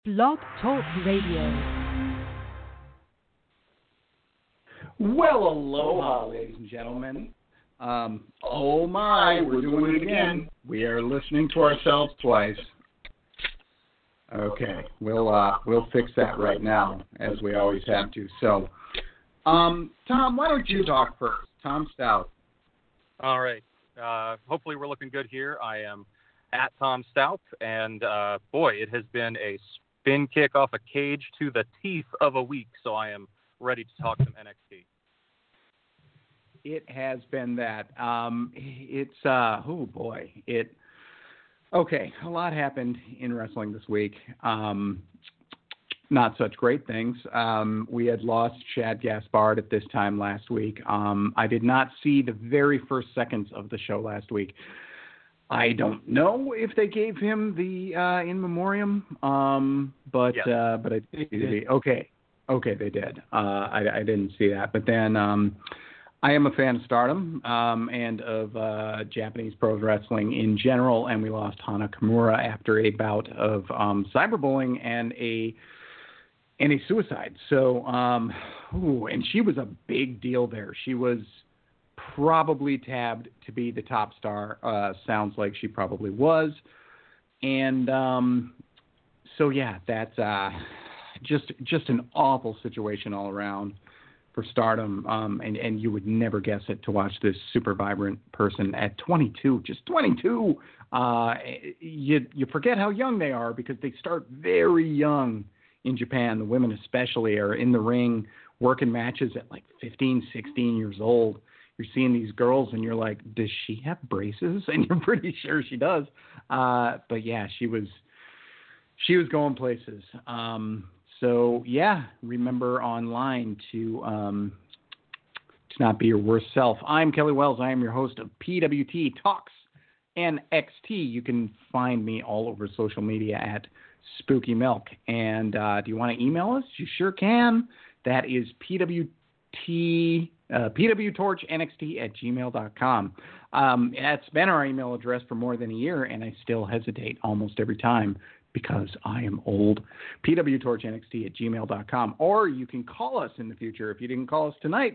Blog Talk Radio. Well, aloha, ladies and gentlemen. Oh my, we're doing it again. We are listening to ourselves twice. Okay, we'll fix that right now, as we always have to. So, Tom, why don't you talk first? Tom Stout. All right. Hopefully we're looking good here. I am at Tom Stout, and boy, it has been a spin kick off a cage to the teeth of a week, so I am ready to talk some NXT. It has been that. Oh boy. Okay, a lot happened in wrestling this week. Not such great things. We had lost Shad Gaspard at this time last week. I did not see the very first seconds of the show last week. I don't know if they gave him the in memoriam, but yes. But I did. Okay, they did. I didn't see that, but then I am a fan of Stardom and of Japanese pro wrestling in general, and we lost Hana Kimura after a bout of cyberbullying and a suicide. So, and she was a big deal there. She was probably tabbed to be the top star. Sounds like she probably was. And so, yeah, that's just an awful situation all around for Stardom. And you would never guess it to watch this super vibrant person at 22, just 22. You forget how young they are because they start very young in Japan. The women especially are in the ring working matches at like 15, 16 years old. You're seeing these girls and you're like, does she have braces? And you're pretty sure she does. But yeah, she was going places. So yeah, remember online to not be your worst self. I'm Kelly Wells. I am your host of PWT Talks NXT. You can find me all over social media at Spooky Milk. And do you want to email us? You sure can. That is pwtorchnxt@gmail.com. That's been our email address for more than a year, and I still hesitate almost every time because I am old. pwtorchnxt@gmail.com. Or you can call us in the future. If you didn't call us tonight,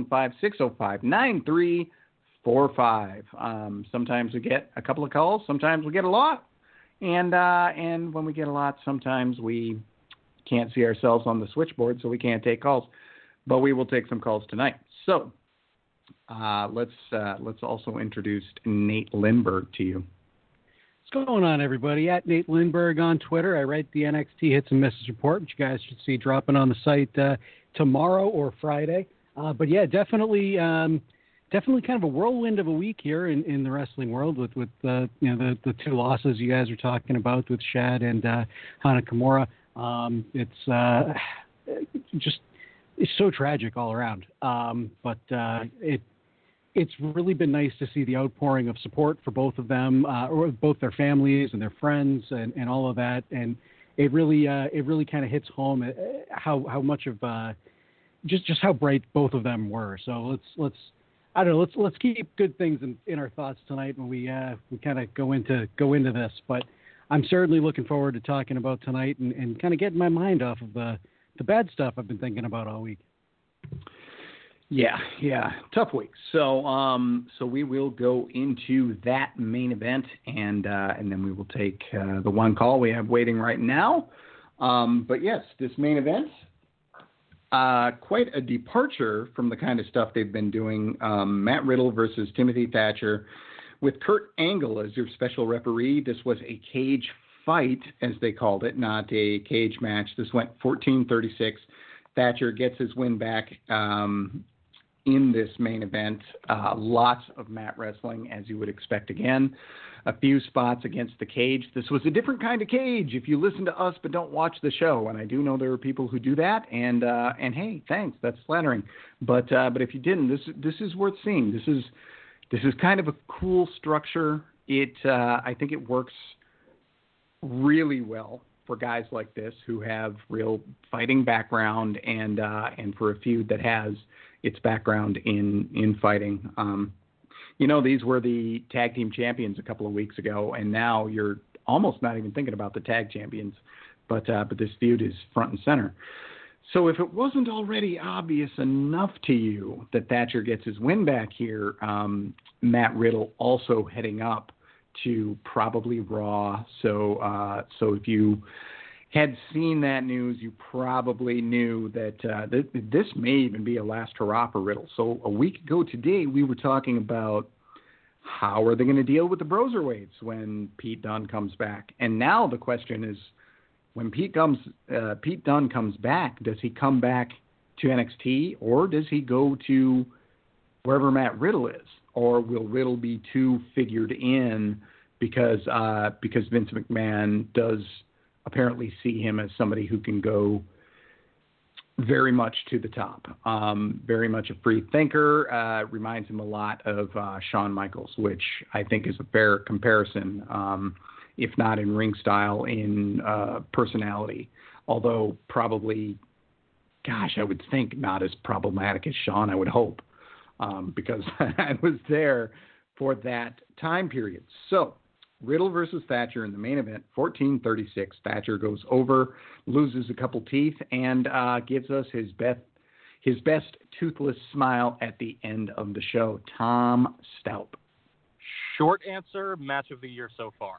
515-605-9345. Sometimes we get a couple of calls. Sometimes we get a lot. And when we get a lot, sometimes we can't see ourselves on the switchboard, so we can't take calls. But we will take some calls tonight. So let's also introduce Nate Lindberg to you. What's going on, everybody? At Nate Lindberg on Twitter. I write the NXT Hits and Misses report, which you guys should see dropping on the site tomorrow or Friday. But yeah, definitely kind of a whirlwind of a week here in the wrestling world with the two losses you guys are talking about with Shad and Hana Kimura. It's so tragic all around. But it's really been nice to see the outpouring of support for both of them, or both their families and their friends and all of that. And it really kind of hits home how much of just how bright both of them were. So let's keep good things in our thoughts tonight when we kind of go into this. But I'm certainly looking forward to talking about tonight and kind of getting my mind off of the bad stuff I've been thinking about all week. Yeah, tough week. So we will go into that main event, and then we will take the one call we have waiting right now. But yes, this main event, quite a departure from the kind of stuff they've been doing. Matt Riddle versus Timothy Thatcher, with Kurt Angle as your special referee. This was a cage fight, as they called it, not a cage match. This went 14-36. Thatcher gets his win back in this main event. Lots of mat wrestling, as you would expect again. A few spots against the cage. This was a different kind of cage if you listen to us but don't watch the show. And I do know there are people who do that. And hey, thanks. That's flattering. But if you didn't, this is worth seeing. This is kind of a cool structure. I think it works really well for guys like this who have real fighting background and for a feud that has its background in fighting. These were the tag team champions a couple of weeks ago, and now you're almost not even thinking about the tag champions. but this feud is front and center. So if it wasn't already obvious enough to you that Thatcher gets his win back here, Matt Riddle also heading up to probably Raw. So if you had seen that news, you probably knew that this may even be a last hurrah for Riddle. So a week ago today, we were talking about how are they going to deal with the Broserweights when Pete Dunne comes back. And now the question is, when Pete Dunne comes back, does he come back to NXT or does he go to wherever Matt Riddle is? Or will Riddle be too figured in because Vince McMahon does apparently see him as somebody who can go very much to the top, very much a free thinker, reminds him a lot of Shawn Michaels, which I think is a fair comparison, if not in ring style, in personality, although probably, gosh, I would think not as problematic as Shawn, I would hope, because I was there for that time period. So Riddle versus Thatcher in the main event, 14:36. Thatcher goes over, loses a couple teeth, and gives us his best toothless smile at the end of the show. Tom Stout. Short answer, match of the year so far.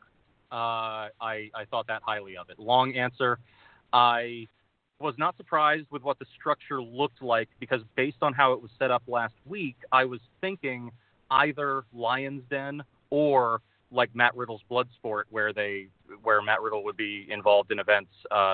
I thought that highly of it. Long answer, I was not surprised with what the structure looked like because based on how it was set up last week, I was thinking either Lion's Den or like Matt Riddle's Bloodsport, where Matt Riddle would be involved in events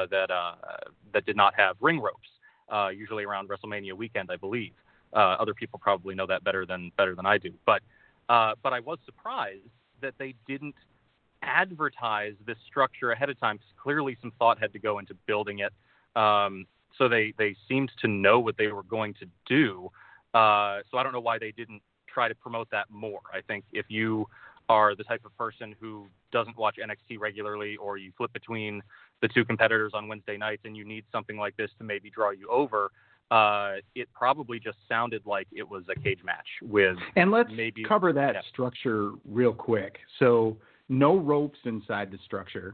that did not have ring ropes, usually around WrestleMania weekend, I believe. Other people probably know that better than I do. But I was surprised that they didn't advertise this structure ahead of time, because clearly some thought had to go into building it. So they seemed to know what they were going to do. So I don't know why they didn't try to promote that more. I think if you are the type of person who doesn't watch NXT regularly, or you flip between the two competitors on Wednesday nights and you need something like this to maybe draw you over, it probably just sounded like it was a cage match with. And let's cover that structure real quick. So no ropes inside the structure.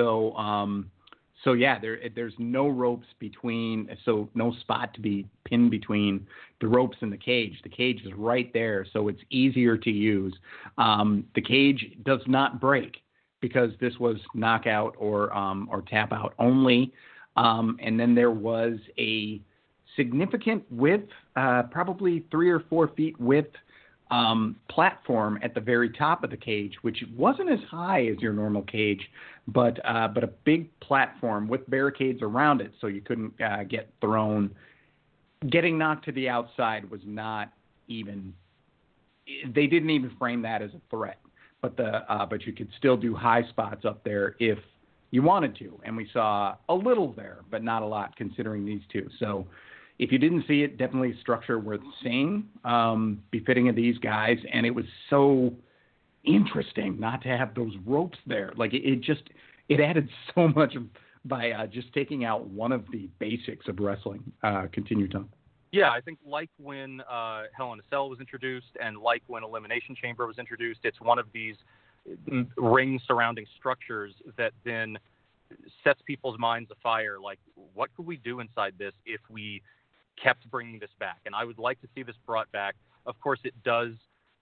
So yeah, there's no ropes between, so no spot to be pinned between the ropes and the cage. The cage is right there, so it's easier to use. The cage does not break because this was knockout or tap out only. And then there was a significant width, probably 3 or 4 feet width, platform at the very top of the cage, which wasn't as high as your normal cage, but a big platform with barricades around it, so you couldn't get thrown. Getting knocked to the outside was not even. They didn't even frame that as a threat, but you could still do high spots up there if you wanted to, and we saw a little there, but not a lot considering these two. So if you didn't see it, definitely a structure worth seeing, befitting of these guys. And it was so interesting not to have those ropes there. Like it added so much by just taking out one of the basics of wrestling. Continue, Tom. Yeah, I think like when Hell in a Cell was introduced and like when Elimination Chamber was introduced, it's one of these ring surrounding structures that then sets people's minds afire. Like, what could we do inside this if we kept bringing this back? And I would like to see this brought back. Of course, it does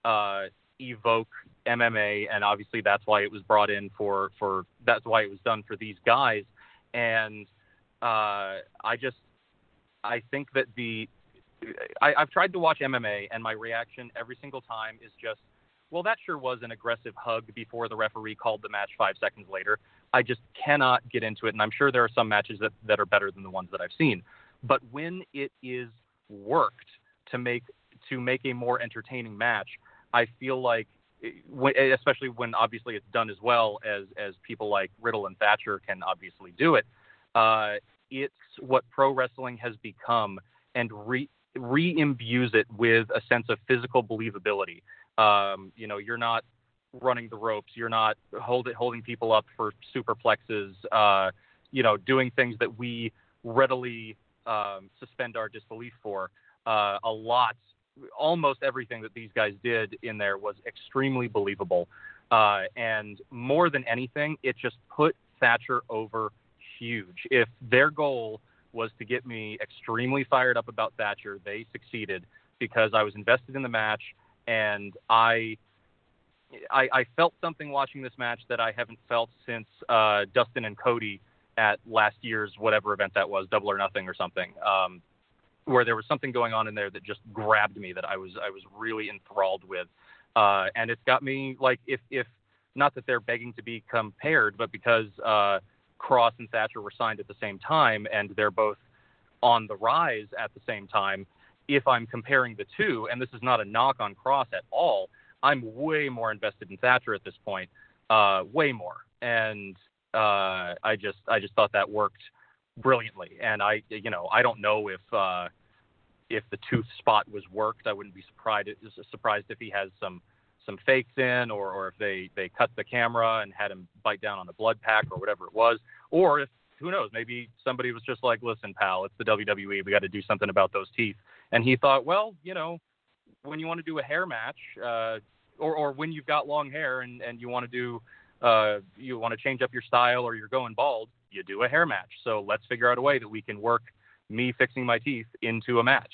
evoke MMA, and obviously that's why it was brought in for that's why it was done for these guys. And I think that I've tried to watch MMA, and my reaction every single time is just, well, that sure was an aggressive hug before the referee called the match 5 seconds later. I just cannot get into it, and I'm sure there are some matches that are better than the ones that I've seen. But when it is worked to make a more entertaining match, I feel like, especially when obviously it's done as well as people like Riddle and Thatcher can obviously do it, it's what pro wrestling has become, and re-imbues it with a sense of physical believability. You're not running the ropes, you're not holding people up for superplexes, doing things that we readily suspend our disbelief for. Almost everything that these guys did in there was extremely believable. And more than anything, it just put Thatcher over huge. If their goal was to get me extremely fired up about Thatcher, they succeeded, because I was invested in the match, and I felt something watching this match that I haven't felt since Dustin and Cody at last year's whatever event that was, Double or Nothing or something, where there was something going on in there that just grabbed me, that I was really enthralled with. And it's got me, like, if not that they're begging to be compared, but because Cross and Thatcher were signed at the same time, and they're both on the rise at the same time, if I'm comparing the two, and this is not a knock on Cross at all, I'm way more invested in Thatcher at this point, way more. And I just thought that worked brilliantly. And I don't know if the tooth spot was worked. I wouldn't be surprised if he has some fakes in, or if they cut the camera and had him bite down on the blood pack or whatever it was, or if, who knows, maybe somebody was just like, listen, pal, it's the WWE, we got to do something about those teeth. And he thought, well, when you want to do a hair match, or when you've got long hair and you want to do, you want to change up your style, or you're going bald, you do a hair match. So let's figure out a way that we can work me fixing my teeth into a match.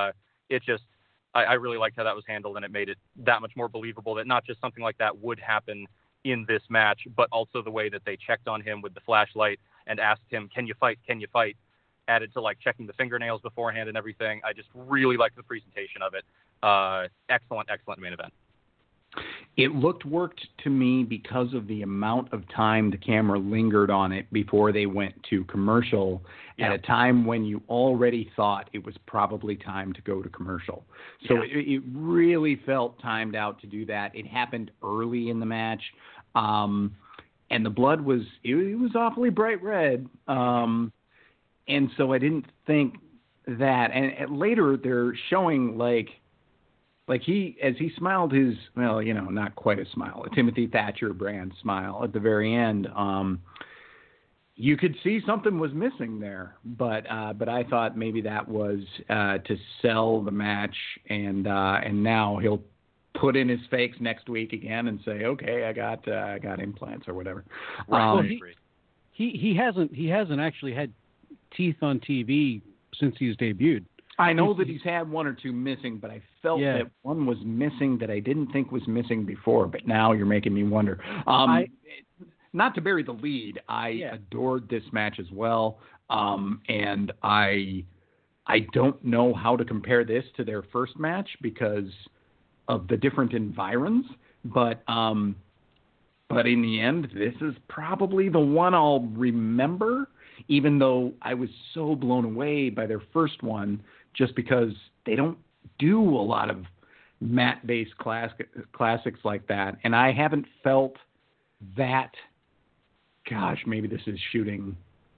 I really liked how that was handled, and it made it that much more believable that not just something like that would happen in this match, but also the way that they checked on him with the flashlight and asked him, can you fight, added to like checking the fingernails beforehand and everything. I just really liked the presentation of it. Excellent main event. It looked worked to me because of the amount of time the camera lingered on it before they went to commercial, at a time when you already thought it was probably time to go to commercial. So it really felt timed out to do that. It happened early in the match, and the blood was awfully bright red, and so I didn't think that. And later they're showing like he, as he smiled his, not quite a smile, a Timothy Thatcher brand smile at the very end, you could see something was missing there. But I thought maybe that was to sell the match, and now he'll put in his fakes next week again and say, okay, I got implants or whatever. Well, he hasn't actually had teeth on TV since he's debuted. I know that he's had one or two missing, but I felt that one was missing that I didn't think was missing before. But now you're making me wonder. Not to bury the lead, I adored this match as well, and I don't know how to compare this to their first match because of the different environs. But in the end, this is probably the one I'll remember, even though I was so blown away by their first one, just because they don't do a lot of mat-based classics like that. And I haven't felt that, gosh, maybe this is shooting,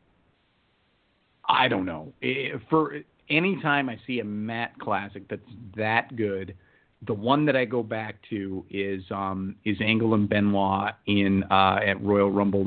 I don't know. For any time I see a mat classic that's that good, the one that I go back to is Angle and Benoit at Royal Rumble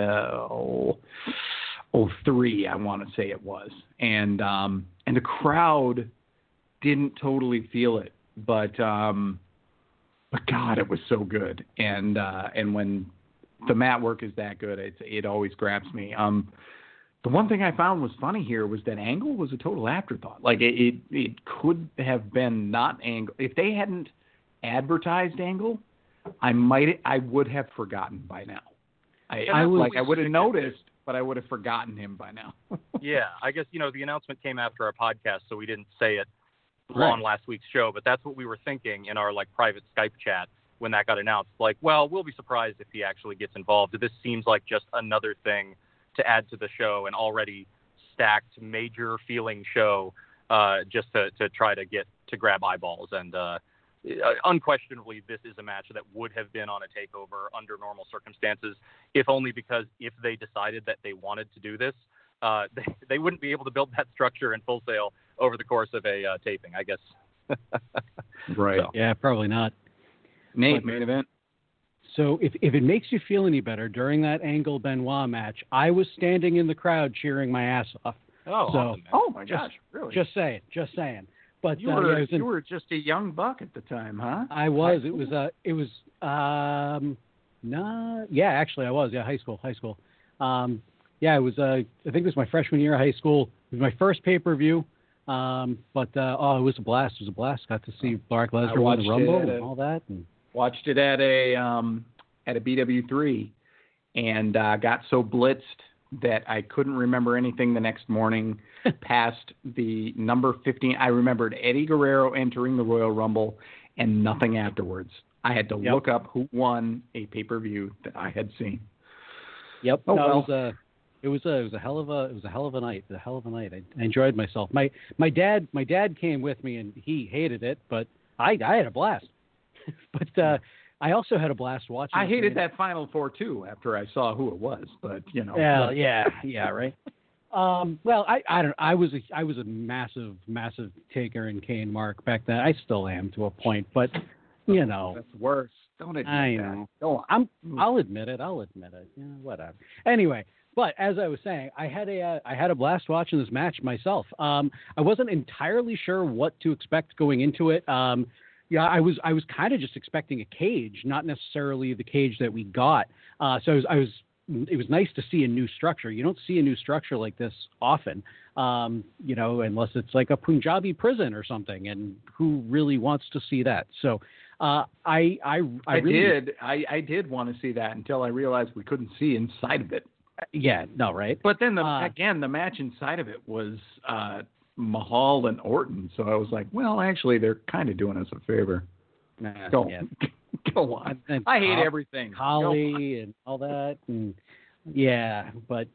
03, I want to say it was, and the crowd didn't totally feel it, but God, it was so good, and when the mat work is that good, it always grabs me. The one thing I found was funny here was that Angle was a total afterthought. Like it could have been not Angle if they hadn't advertised Angle. I would have forgotten by now. I would have noticed, but I would have forgotten him by now. Yeah, I guess, the announcement came after our podcast, so we didn't say it on last week's show, but that's what we were thinking in our private Skype chat when that got announced. Well, we'll be surprised if he actually gets involved. This seems like just another thing to add to the show, an already stacked major feeling show, just to try to grab eyeballs. And unquestionably, this is a match that would have been on a takeover under normal circumstances, if only because if they decided that they wanted to do this, they wouldn't be able to build that structure in Full Sail over the course of a taping, I guess. Right. So. Yeah, probably not. Nate, main event. So if it makes you feel any better, during that Angle Benoit match, I was standing in the crowd cheering my ass off. Oh, so, awesome, man. Oh my gosh, really? Just saying. But you were just a young buck at the time, huh? I was. It was actually I was. Yeah, high school. yeah, it was. I think it was my freshman year of high school. It was my first pay-per-view. It was a blast. It was a blast. Got to see Brock Lesnar win the Rumble and all that. And watched it at a BW3, and got so blitzed that I couldn't remember anything the next morning past the number 15. I remembered Eddie Guerrero entering the Royal Rumble and nothing afterwards. I had to look up who won a pay-per-view that I had seen. Yep. Oh, no, well. It was a hell of a night. A hell of a night. I enjoyed myself. My dad came with me and he hated it, but I had a blast. But I also had a blast watching. I hated that Final Four too after I saw who it was, but you know. Yeah, right. Well, I don't. I was a massive taker in Kane Mark back then. I still am to a point, but you know, that's worse. Don't admit I that. know. Go on. I'll admit it. Yeah, whatever. Anyway. But as I was saying, I had a blast watching this match myself. I wasn't entirely sure what to expect going into it. I was kind of just expecting a cage, not necessarily the cage that we got. So it was nice to see a new structure. You don't see a new structure like this often, unless it's like a Punjabi prison or something. And who really wants to see that? So I did want to see that until I realized we couldn't see inside of it. Yeah, no, right. But then the match inside of it was Mahal and Orton, so I was like, well, actually, they're kind of doing us a favor. Go on. I hate everything. Holly and all that, and but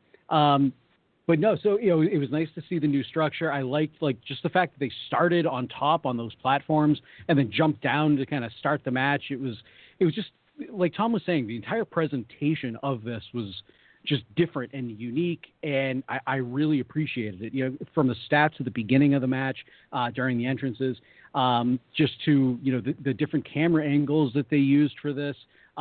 no. So it was nice to see the new structure. I liked just the fact that they started on top on those platforms and then jumped down to kind of start the match. It was just like Tom was saying, the entire presentation of this was just different and unique, and I really appreciated it. From the stats at the beginning of the match, during the entrances, just to the different camera angles that they used for this,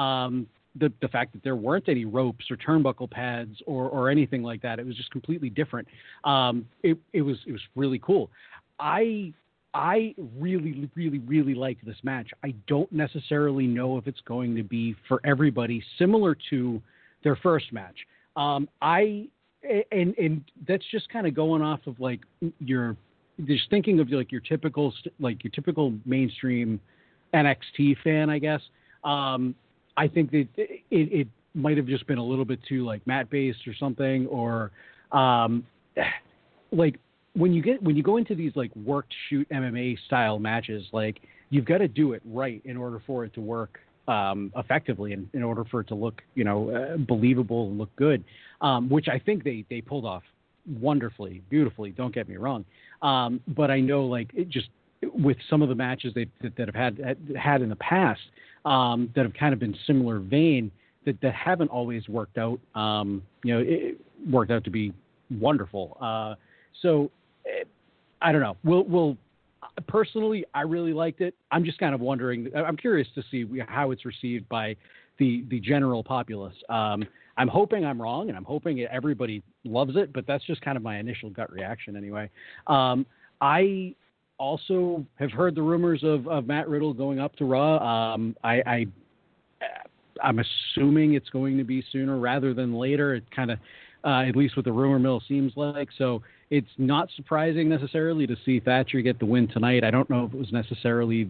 the fact that there weren't any ropes or turnbuckle pads or anything like that. It was just completely different. It was really cool. I really, really, really liked this match. I don't necessarily know if it's going to be for everybody, similar to their first match. And that's just kind of going off of just thinking of your typical mainstream NXT fan, I guess. I think that it might have just been a little bit too mat based or something, or when you go into these worked shoot MMA style matches, you've got to do it right in order for it to work effectively, and in order for it to look, believable and look good, which I think they pulled off wonderfully, beautifully. Don't get me wrong, but I know it just with some of the matches that have had in the past that have kind of been similar vein that haven't always worked out. It worked out to be wonderful. So I don't know. We'll personally, I really liked it. I'm just kind of wondering. I'm curious to see how it's received by the general populace. I'm hoping I'm wrong, and I'm hoping everybody loves it. But that's just kind of my initial gut reaction, anyway. I also have heard the rumors of Matt Riddle going up to Raw. I'm assuming it's going to be sooner rather than later. It kind of, at least what the rumor mill seems like. So it's not surprising necessarily to see Thatcher get the win tonight. I don't know if it was necessarily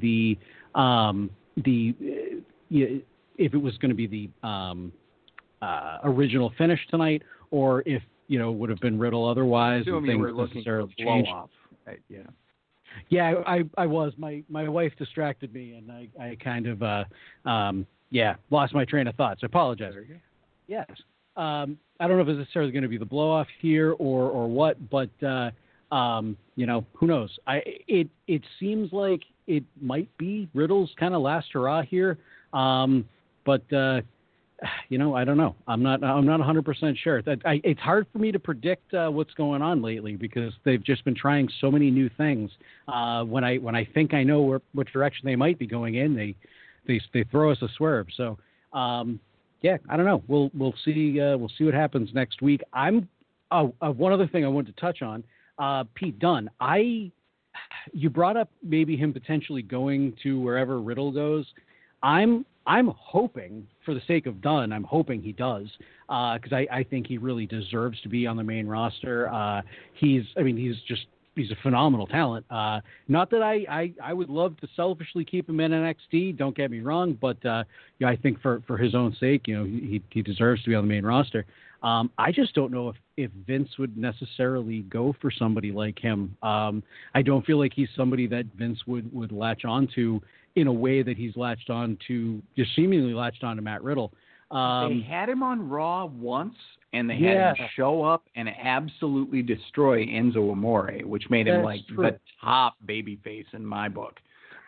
if it was going to be the original finish tonight, or if would have been Riddle otherwise. I assume you were looking for a blow off. Right, yeah. Yeah, I was. My wife distracted me, and I kind of lost my train of thought. So I apologize. Yes. I don't know if it's necessarily going to be the blow off here or what, but who knows? It seems like it might be Riddle's kind of last hurrah here, but I don't know. I'm not 100% sure. It's hard for me to predict what's going on lately because they've just been trying so many new things. When I think I know what direction they might be going in, they throw us a swerve. So. I don't know. We'll see. We'll see what happens next week. One other thing I wanted to touch on, Pete Dunne. You brought up maybe him potentially going to wherever Riddle goes. I'm I'm hoping, for the sake of Dunn, I'm hoping he does, because I think he really deserves to be on the main roster. He's a phenomenal talent. Not that I would love to selfishly keep him in NXT. Don't get me wrong, but I think for his own sake, he deserves to be on the main roster. I just don't know if Vince would necessarily go for somebody like him. I don't feel like he's somebody that Vince would latch on to in a way that he's just seemingly latched on to Matt Riddle. They had him on Raw once, and they had him show up and absolutely destroy Enzo Amore, which made him the top babyface in my book.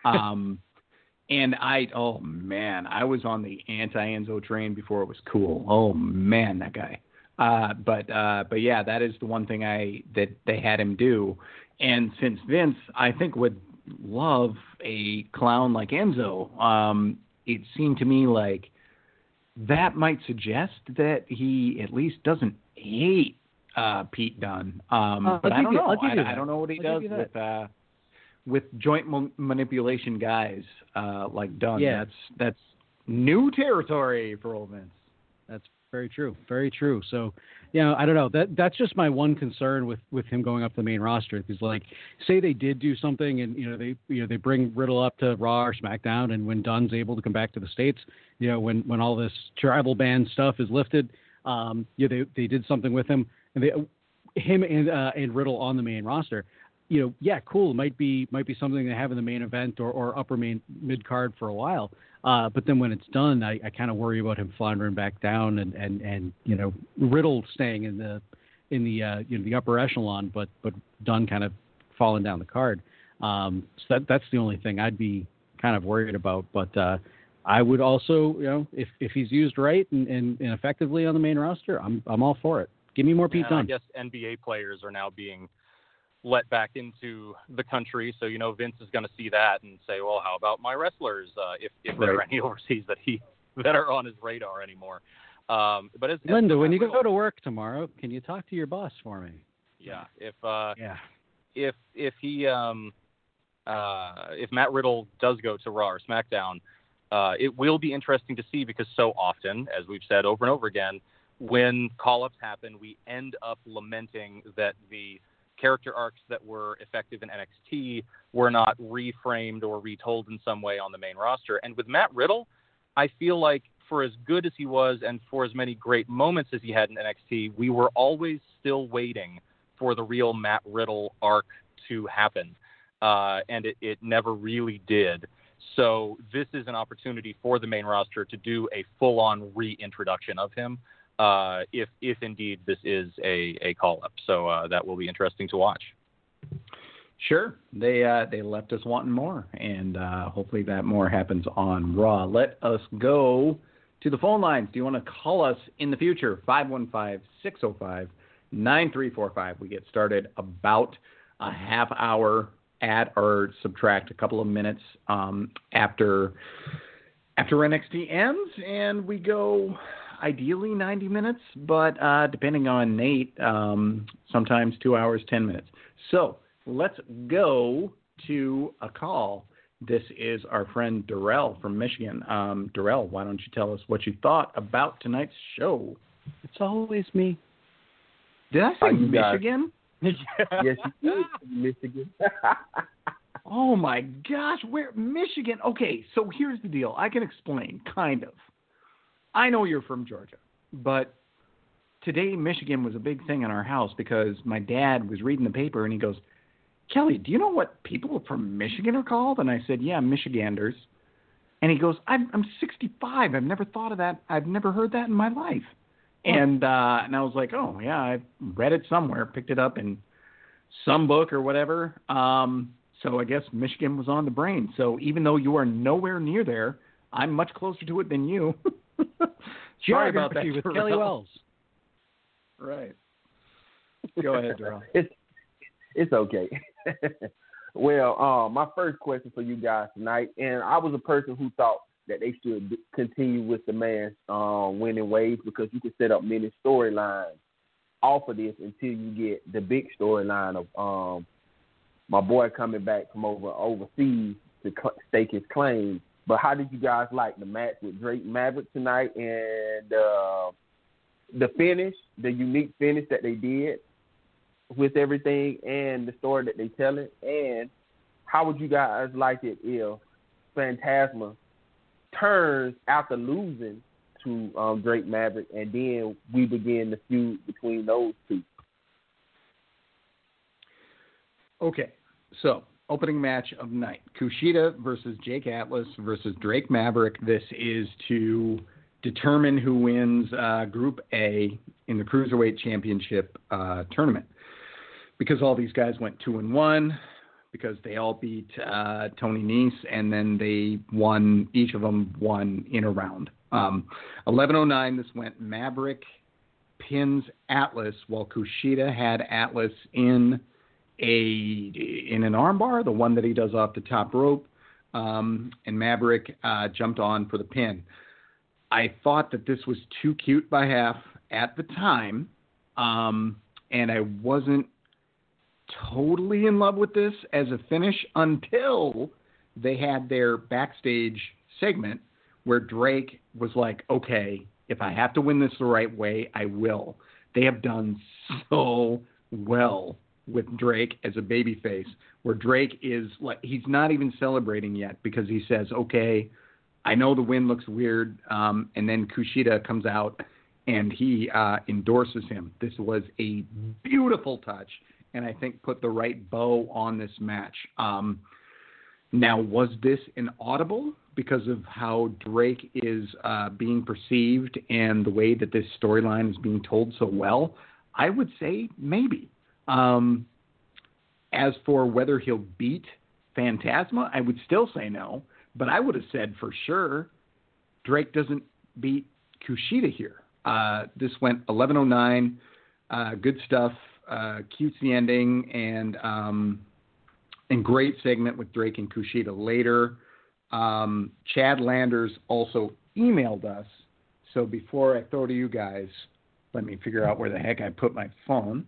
And I was on the anti-Enzo train before it was cool. Oh man, that guy. But yeah, that is the one thing that they had him do. And since Vince, I think, would love a clown like Enzo, it seemed to me like that might suggest that he at least doesn't hate Pete Dunne. But I don't know. I don't know what he does with joint manipulation guys like Dunne. Yeah. That's new territory for old Vince. That's very true. Very true. So, I don't know. That's just my one concern with him going up the main roster. Because, like, say they did do something, and they bring Riddle up to Raw or SmackDown, and when Dunne's able to come back to the States, when all this tribal ban stuff is lifted, they did something with him, and him and Riddle on the main roster. Cool. It might be something they have in the main event or upper mid card for a while. But then when it's done, I kind of worry about him floundering back down and Riddle staying in the upper echelon, but Dunne kind of falling down the card. So that's the only thing I'd be kind of worried about. But I would also, if he's used right and effectively on the main roster, I'm all for it. Give me more Pete Dunne. I guess NBA players are now being let back into the country, so Vince is going to see that and say, well, how about my wrestlers, if there are any overseas that are on his radar anymore. But Linda, when you go to work tomorrow, can you talk to your boss for me? Yeah, if Matt Riddle does go to Raw or SmackDown, it will be interesting to see, because so often, as we've said over and over again, when call-ups happen, we end up lamenting that the character arcs that were effective in NXT were not reframed or retold in some way on the main roster. And with Matt Riddle, I feel like for as good as he was and for as many great moments as he had in NXT, we were always still waiting for the real Matt Riddle arc to happen. And it never really did. So this is an opportunity for the main roster to do a full-on reintroduction of him. If indeed this is a call-up. So that will be interesting to watch. Sure. They left us wanting more, and hopefully that more happens on Raw. Let us go to the phone lines. Do you want to call us in the future? 515-605-9345. We get started about a half hour at or subtract a couple of minutes after NXT ends, and we go ideally 90 minutes, but depending on Nate, sometimes 2 hours, 10 minutes. So let's go to a call. This is our friend Darrell from Michigan. Darrell, why don't you tell us what you thought about tonight's show? It's always me. Did I say Michigan? Yes, you did. Michigan. Oh my gosh, where Michigan? Okay, so here's the deal. I can explain, kind of. I know you're from Georgia, but today Michigan was a big thing in our house because my dad was reading the paper and he goes, Kelly, do you know what people from Michigan are called? And I said, yeah, Michiganders. And he goes, I'm 65. I've never thought of that. I've never heard that in my life. And I was like, oh, yeah, I've read it somewhere, picked it up in some book or whatever. So I guess Michigan was on the brain. So even though you are nowhere near there, I'm much closer to it than you. Sorry about that, with Kelly Wells. Right. Go ahead, Darrell. It's okay. Well, my first question for you guys tonight, and I was a person who thought that they should continue with the man's winning ways, because you can set up many storylines off of this until you get the big storyline of my boy coming back from overseas to stake his claim. But how did you guys like the match with Drake Maverick tonight and the finish, the unique finish that they did with everything and the story that they tell it? And how would you guys like it if Phantasma turns after losing to Drake Maverick, and then we begin the feud between those two? Okay, so opening match of the night, Kushida versus Jake Atlas versus Drake Maverick. This is to determine who wins Group A in the Cruiserweight Championship tournament. Because all these guys went 2-1, because they all beat Tony Nese, and then they won, each of them won in a round. 11:09, this went Maverick pins Atlas, while Kushida had Atlas in an armbar, the one that he does off the top rope, and Maverick jumped on for the pin. I thought that this was too cute by half at the time, and I wasn't totally in love with this as a finish until they had their backstage segment where Drake was like, okay, if I have to win this the right way, I will. They have done so well with Drake as a babyface, where Drake is like, he's not even celebrating yet because he says, okay, I know the win looks weird. And then Kushida comes out and he endorses him. This was a beautiful touch, and I think put the right bow on this match. Now, was this an audible because of how Drake is being perceived and the way that this storyline is being told so well? I would say maybe. As for whether he'll beat Phantasma, I would still say no, but I would have said for sure Drake doesn't beat Kushida here. This went 11:09, good stuff, cutesy ending, and great segment with Drake and Kushida later. Chad Landers also emailed us, so before I throw to you guys, let me figure out where the heck I put my phone,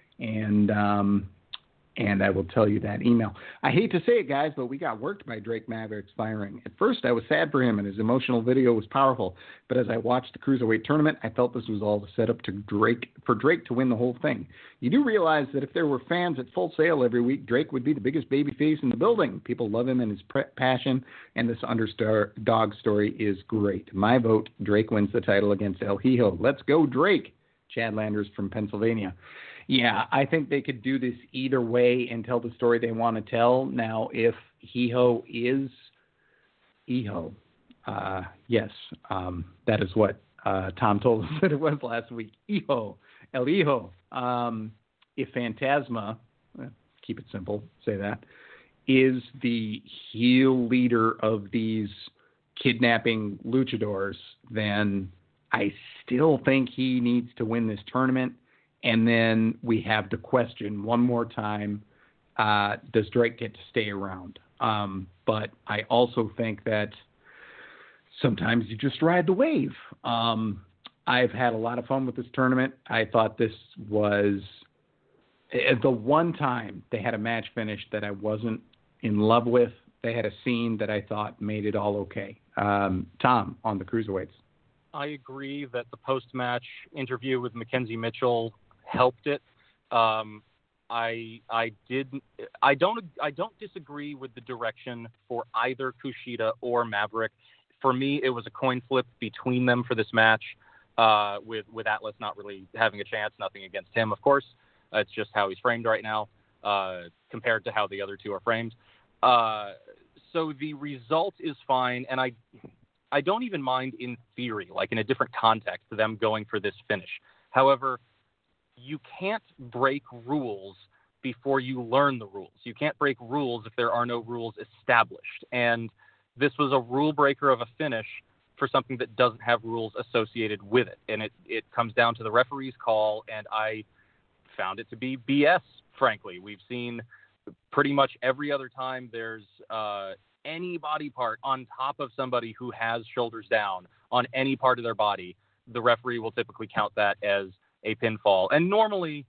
and I will tell you that email. I hate to say it, guys, but we got worked by Drake Maverick's firing. At first, I was sad for him, and his emotional video was powerful. But as I watched the Cruiserweight tournament, I felt this was all set up for Drake to win the whole thing. You do realize that if there were fans at Full Sail every week, Drake would be the biggest babyface in the building. People love him and his passion, and this underdog story is great. My vote, Drake wins the title against El Hijo. Let's go, Drake. Chad Landers from Pennsylvania. Yeah, I think they could do this either way and tell the story they want to tell. Now, if Hijo is Hijo, yes, that is what Tom told us that it was last week. Hijo, El Hijo. If Phantasma, keep it simple, say that, is the heel leader of these kidnapping luchadors, then I still think he needs to win this tournament. And then we have the question one more time, does Drake get to stay around? But I also think that sometimes you just ride the wave. I've had a lot of fun with this tournament. I thought this was the one time they had a match finish that I wasn't in love with. They had a scene that I thought made it all okay. Tom, on the Cruiserweights. I agree that the post-match interview with Mackenzie Mitchell helped it. I don't disagree with the direction for either Kushida or Maverick. For me, it was a coin flip between them for this match, with Atlas not really having a chance. Nothing against him, of course. It's just how he's framed right now, compared to how the other two are framed. So the result is fine, and I don't even mind in theory, like in a different context, them going for this finish. However, you can't break rules before you learn the rules. You can't break rules if there are no rules established. And this was a rule breaker of a finish for something that doesn't have rules associated with it. And it comes down to the referee's call, and I found it to be BS, frankly. We've seen pretty much every other time there's any body part on top of somebody who has shoulders down on any part of their body, the referee will typically count that as a pinfall. And normally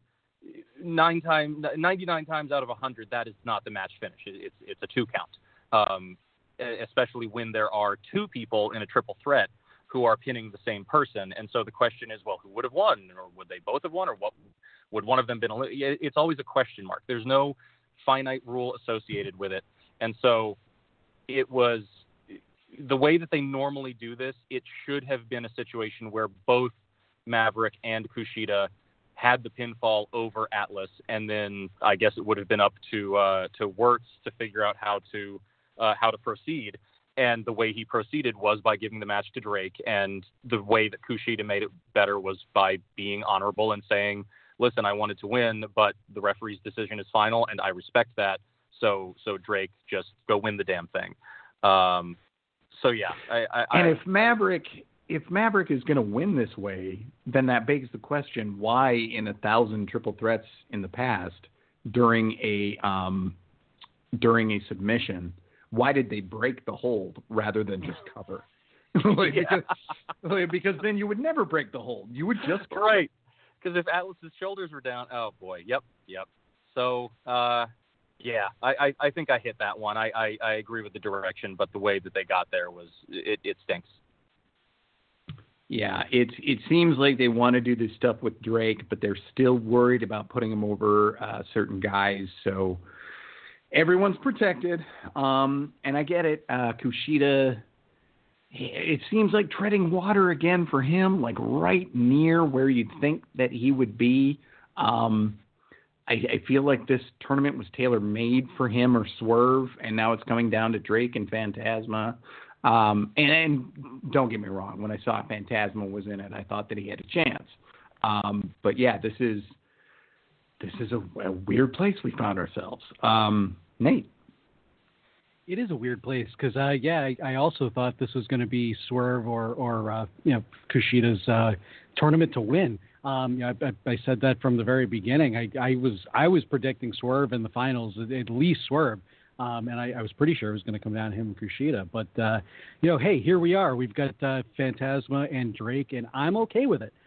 99 times out of 100, that is not the match finish. It's a 2 count. especially when there are two people in a triple threat who are pinning the same person. And so the question is, well, who would have won, or would they both have won, or what would one of them been? It's always a question mark. There's no finite rule associated with it. And so it was the way that they normally do this. It should have been a situation where both Maverick and Kushida had the pinfall over Atlas, and then I guess it would have been up to Wirtz to figure out how to proceed. And the way he proceeded was by giving the match to Drake, and the way that Kushida made it better was by being honorable and saying, listen, I wanted to win, but the referee's decision is final, and I respect that. So Drake, just go win the damn thing. So yeah. And if Maverick is going to win this way, then that begs the question: why, in 1,000 triple threats in the past, during a submission, why did they break the hold rather than just cover? Because then you would never break the hold. You would just cover. Right. Because if Atlas's shoulders were down, oh boy, yep. So yeah, I think I hit that one. I agree with the direction, but the way that they got there was it stinks. Yeah, it seems like they want to do this stuff with Drake, but they're still worried about putting him over certain guys. So everyone's protected, and I get it. Kushida, it seems like treading water again for him, like right near where you'd think that he would be. I feel like this tournament was tailor-made for him or Swerve, and now it's coming down to Drake and Phantasma. And don't get me wrong, when I saw Phantasma was in it, I thought that he had a chance. But yeah, this is a weird place we found ourselves. Nate. It is a weird place because, I also thought this was going to be Swerve or Kushida's tournament to win. I said that from the very beginning. I was predicting Swerve in the finals, at least Swerve. And I was pretty sure it was going to come down to him and Kushida. But, hey, here we are. We've got Phantasma and Drake, and I'm okay with it.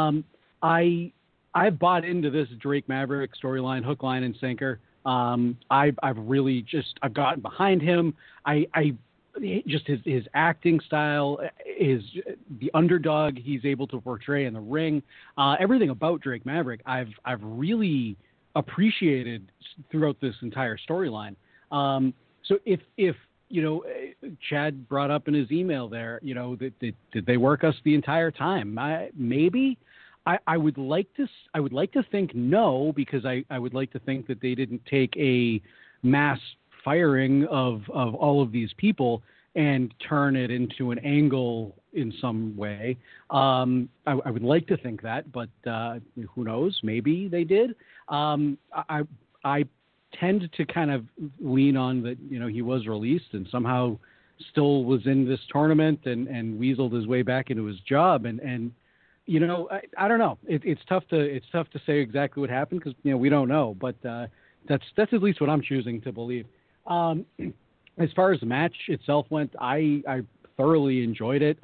I've bought into this Drake Maverick storyline, hook, line, and sinker. I've gotten behind him. Just his acting style, the underdog he's able to portray in the ring, everything about Drake Maverick, I've really appreciated throughout this entire storyline. So if Chad brought up in his email there, did they work us the entire time? Maybe. I would like to think no, because I would like to think that they didn't take a mass firing of all of these people and turn it into an angle in some way. I would like to think that, but who knows? Maybe they did. I tend to kind of lean on that, he was released and somehow still was in this tournament and weaseled his way back into his job. And I don't know. It's tough to say exactly what happened because, we don't know, but that's at least what I'm choosing to believe. As far as the match itself went, I thoroughly enjoyed it.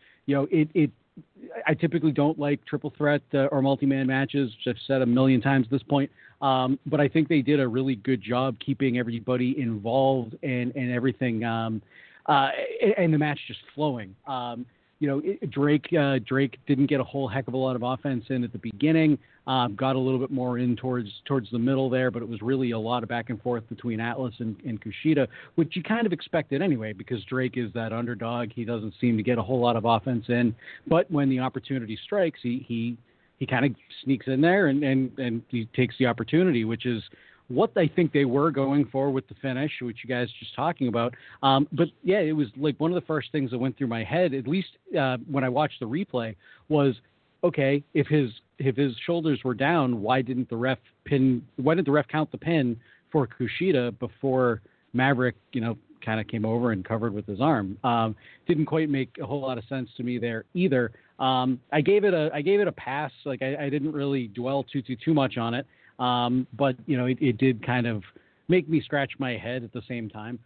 I typically don't like triple threat or multi-man matches, which I've said a million times at this point. But I think they did a really good job keeping everybody involved and everything, and the match just flowing. Drake didn't get a whole heck of a lot of offense in at the beginning, got a little bit more in towards the middle there, but it was really a lot of back and forth between Atlas and Kushida, which you kind of expected anyway, because Drake is that underdog. He doesn't seem to get a whole lot of offense in, but when the opportunity strikes, he kind of sneaks in there and he takes the opportunity, which is what I think they were going for with the finish, which you guys just talking about. But yeah, it was like one of the first things that went through my head, at least when I watched the replay, was, okay, if his shoulders were down, why didn't the ref count the pin for Kushida before Maverick, kind of came over and covered with his arm? Didn't quite make a whole lot of sense to me there either. I gave it a pass. Like I didn't really dwell too much on it. But it did kind of make me scratch my head at the same time.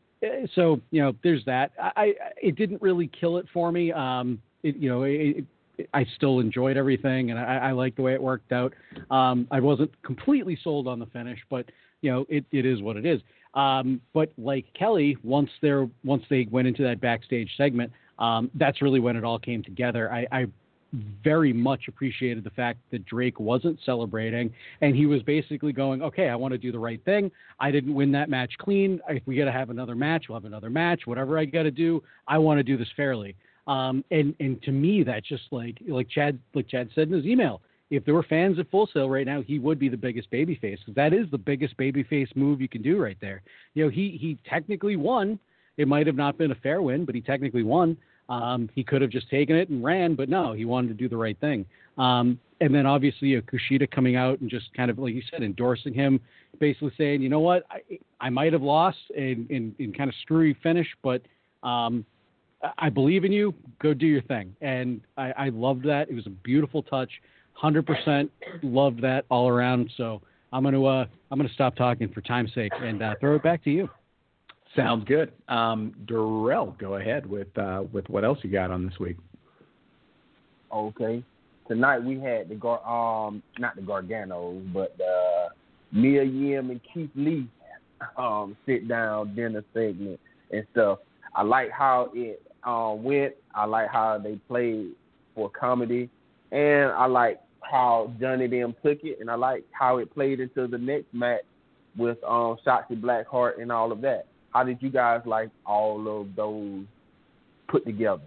So there's that. It didn't really kill it for me. I still enjoyed everything, and I liked the way it worked out. I wasn't completely sold on the finish, but it is what it is. But like Kelly, once they went into that backstage segment, that's really when it all came together. I very much appreciated the fact that Drake wasn't celebrating, and he was basically going, okay, I want to do the right thing. I didn't win that match clean. If we got to have another match, we'll have another match. Whatever I got to do, I want to do this fairly. And to me, that's just like Chad said in his email, if there were fans at Full Sail right now, he would be the biggest babyface, because that is the biggest babyface move you can do right there. He technically won. It might have not been a fair win, but he technically won. He could have just taken it and ran, but no, he wanted to do the right thing. And then obviously Kushida coming out and just kind of, like you said, endorsing him, basically saying, you know what, I might have lost in kind of screwy finish, but I believe in you. Go do your thing. And I loved that. It was a beautiful touch. 100% loved that all around. So I'm gonna stop talking for time's sake and throw it back to you. Sounds good. Darrell, go ahead with what else you got on this week. Okay. Tonight we had not the Garganos, but Mia Yim and Keith Lee sit down dinner segment and stuff. I like how it went. I like how they played for comedy, and I like how Johnny them took it, and I like how it played into the next match with Shotzi Blackheart and all of that. How did you guys like all of those put together?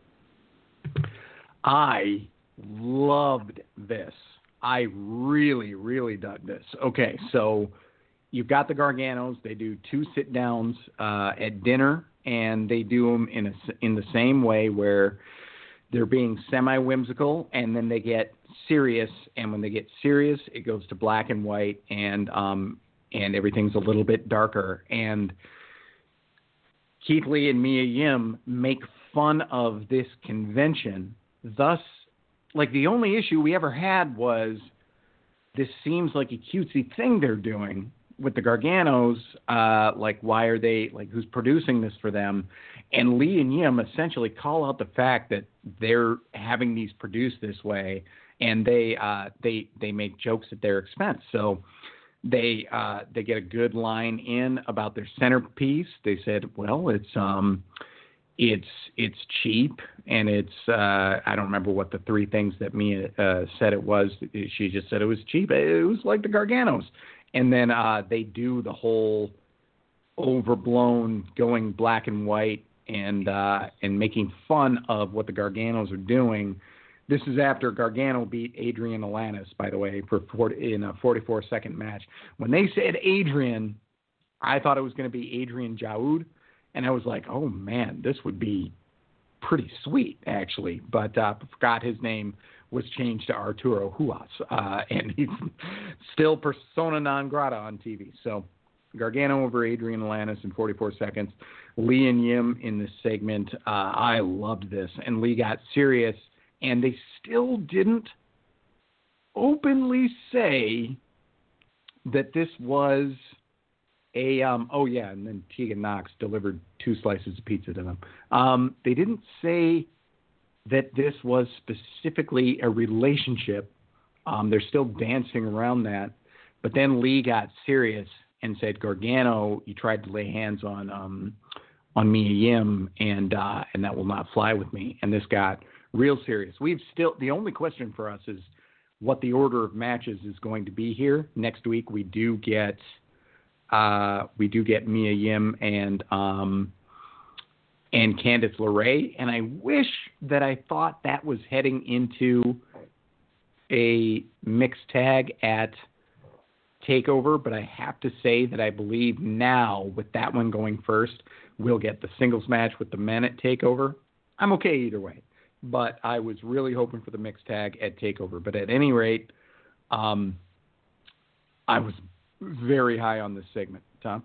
I loved this. I really, really dug this. Okay, so you've got the Garganos. They do 2 sit-downs at dinner, and they do them in the same way where they're being semi-whimsical, and then they get serious. And when they get serious, it goes to black and white, and everything's a little bit darker. And Keith Lee and Mia Yim make fun of this convention. Thus, like, the only issue we ever had was this seems like a cutesy thing they're doing with the Garganos. Like, why are they, like, who's producing this for them? And Lee and Yim essentially call out the fact that they're having these produced this way, and they make jokes at their expense. So they get a good line in about their centerpiece. They said, well, it's cheap, and it's I don't remember what the 3 things that Mia said it was. She just said it was cheap. It was like the Garganos. And then they do the whole overblown going black and white and making fun of what the Garganos are doing. This is after Gargano beat Adrian Alanis, by the way, in a 44-second match. When they said Adrian, I thought it was going to be Adrian Jaoud, and I was like, oh, man, this would be pretty sweet, actually. But forgot his name was changed to Arturo Huas, and he's still persona non grata on TV. So Gargano over Adrian Alanis in 44 seconds. Lee and Yim in this segment. I loved this. And Lee got serious, and they still didn't openly say that this was a and then Tegan Knox delivered 2 slices of pizza to them. They didn't say that this was specifically a relationship. They're still dancing around that. But then Lee got serious and said, Gargano, you tried to lay hands on Mia Yim, and that will not fly with me. And this got real serious. The only question for us is what the order of matches is going to be here. Next week we do get Mia Yim and Candice LeRae, and I wish that I thought that was heading into a mixed tag at TakeOver, but I have to say that I believe now, with that one going first, we'll get the singles match with the men at TakeOver. I'm okay either way, but I was really hoping for the mixed tag at TakeOver. But at any rate, I was very high on this segment. Tom?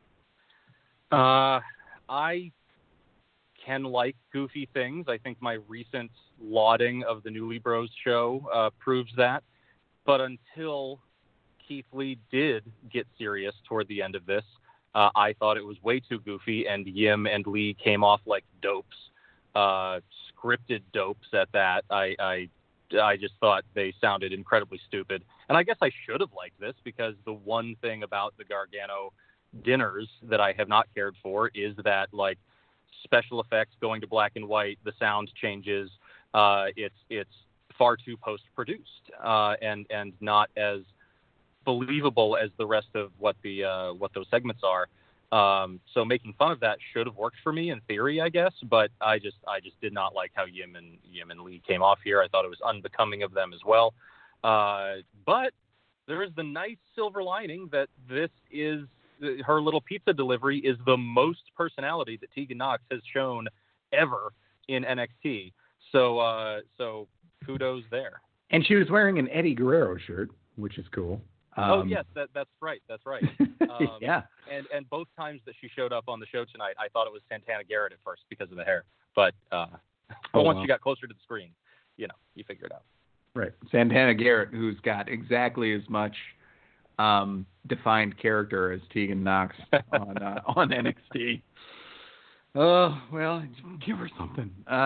I can like goofy things. I think my recent lauding of the Newly Bros show proves that. But until Keith Lee did get serious toward the end of this, I thought it was way too goofy, and Yim and Lee came off like dopes, scripted dopes at that. I just thought they sounded incredibly stupid. And I guess I should have liked this, because the one thing about the Gargano dinners that I have not cared for is that, like, special effects going to black and white, the sound changes. It's far too post-produced and not as believable as the rest of what those segments are. So making fun of that should have worked for me in theory, I guess, but I just did not like how Yim and Lee came off here. I thought it was unbecoming of them as well. But there is the nice silver lining that this is her little pizza delivery is the most personality that Tegan Nox has shown ever in NXT. So kudos there. And she was wearing an Eddie Guerrero shirt, which is cool. Yes, that's right. Yeah. And both times that she showed up on the show tonight, I thought it was Santana Garrett at first because of the hair. But once you got closer to the screen, you figure it out. Right. Santana Garrett, who's got exactly as much defined character as Tegan Nox on NXT. Oh, well, give her something.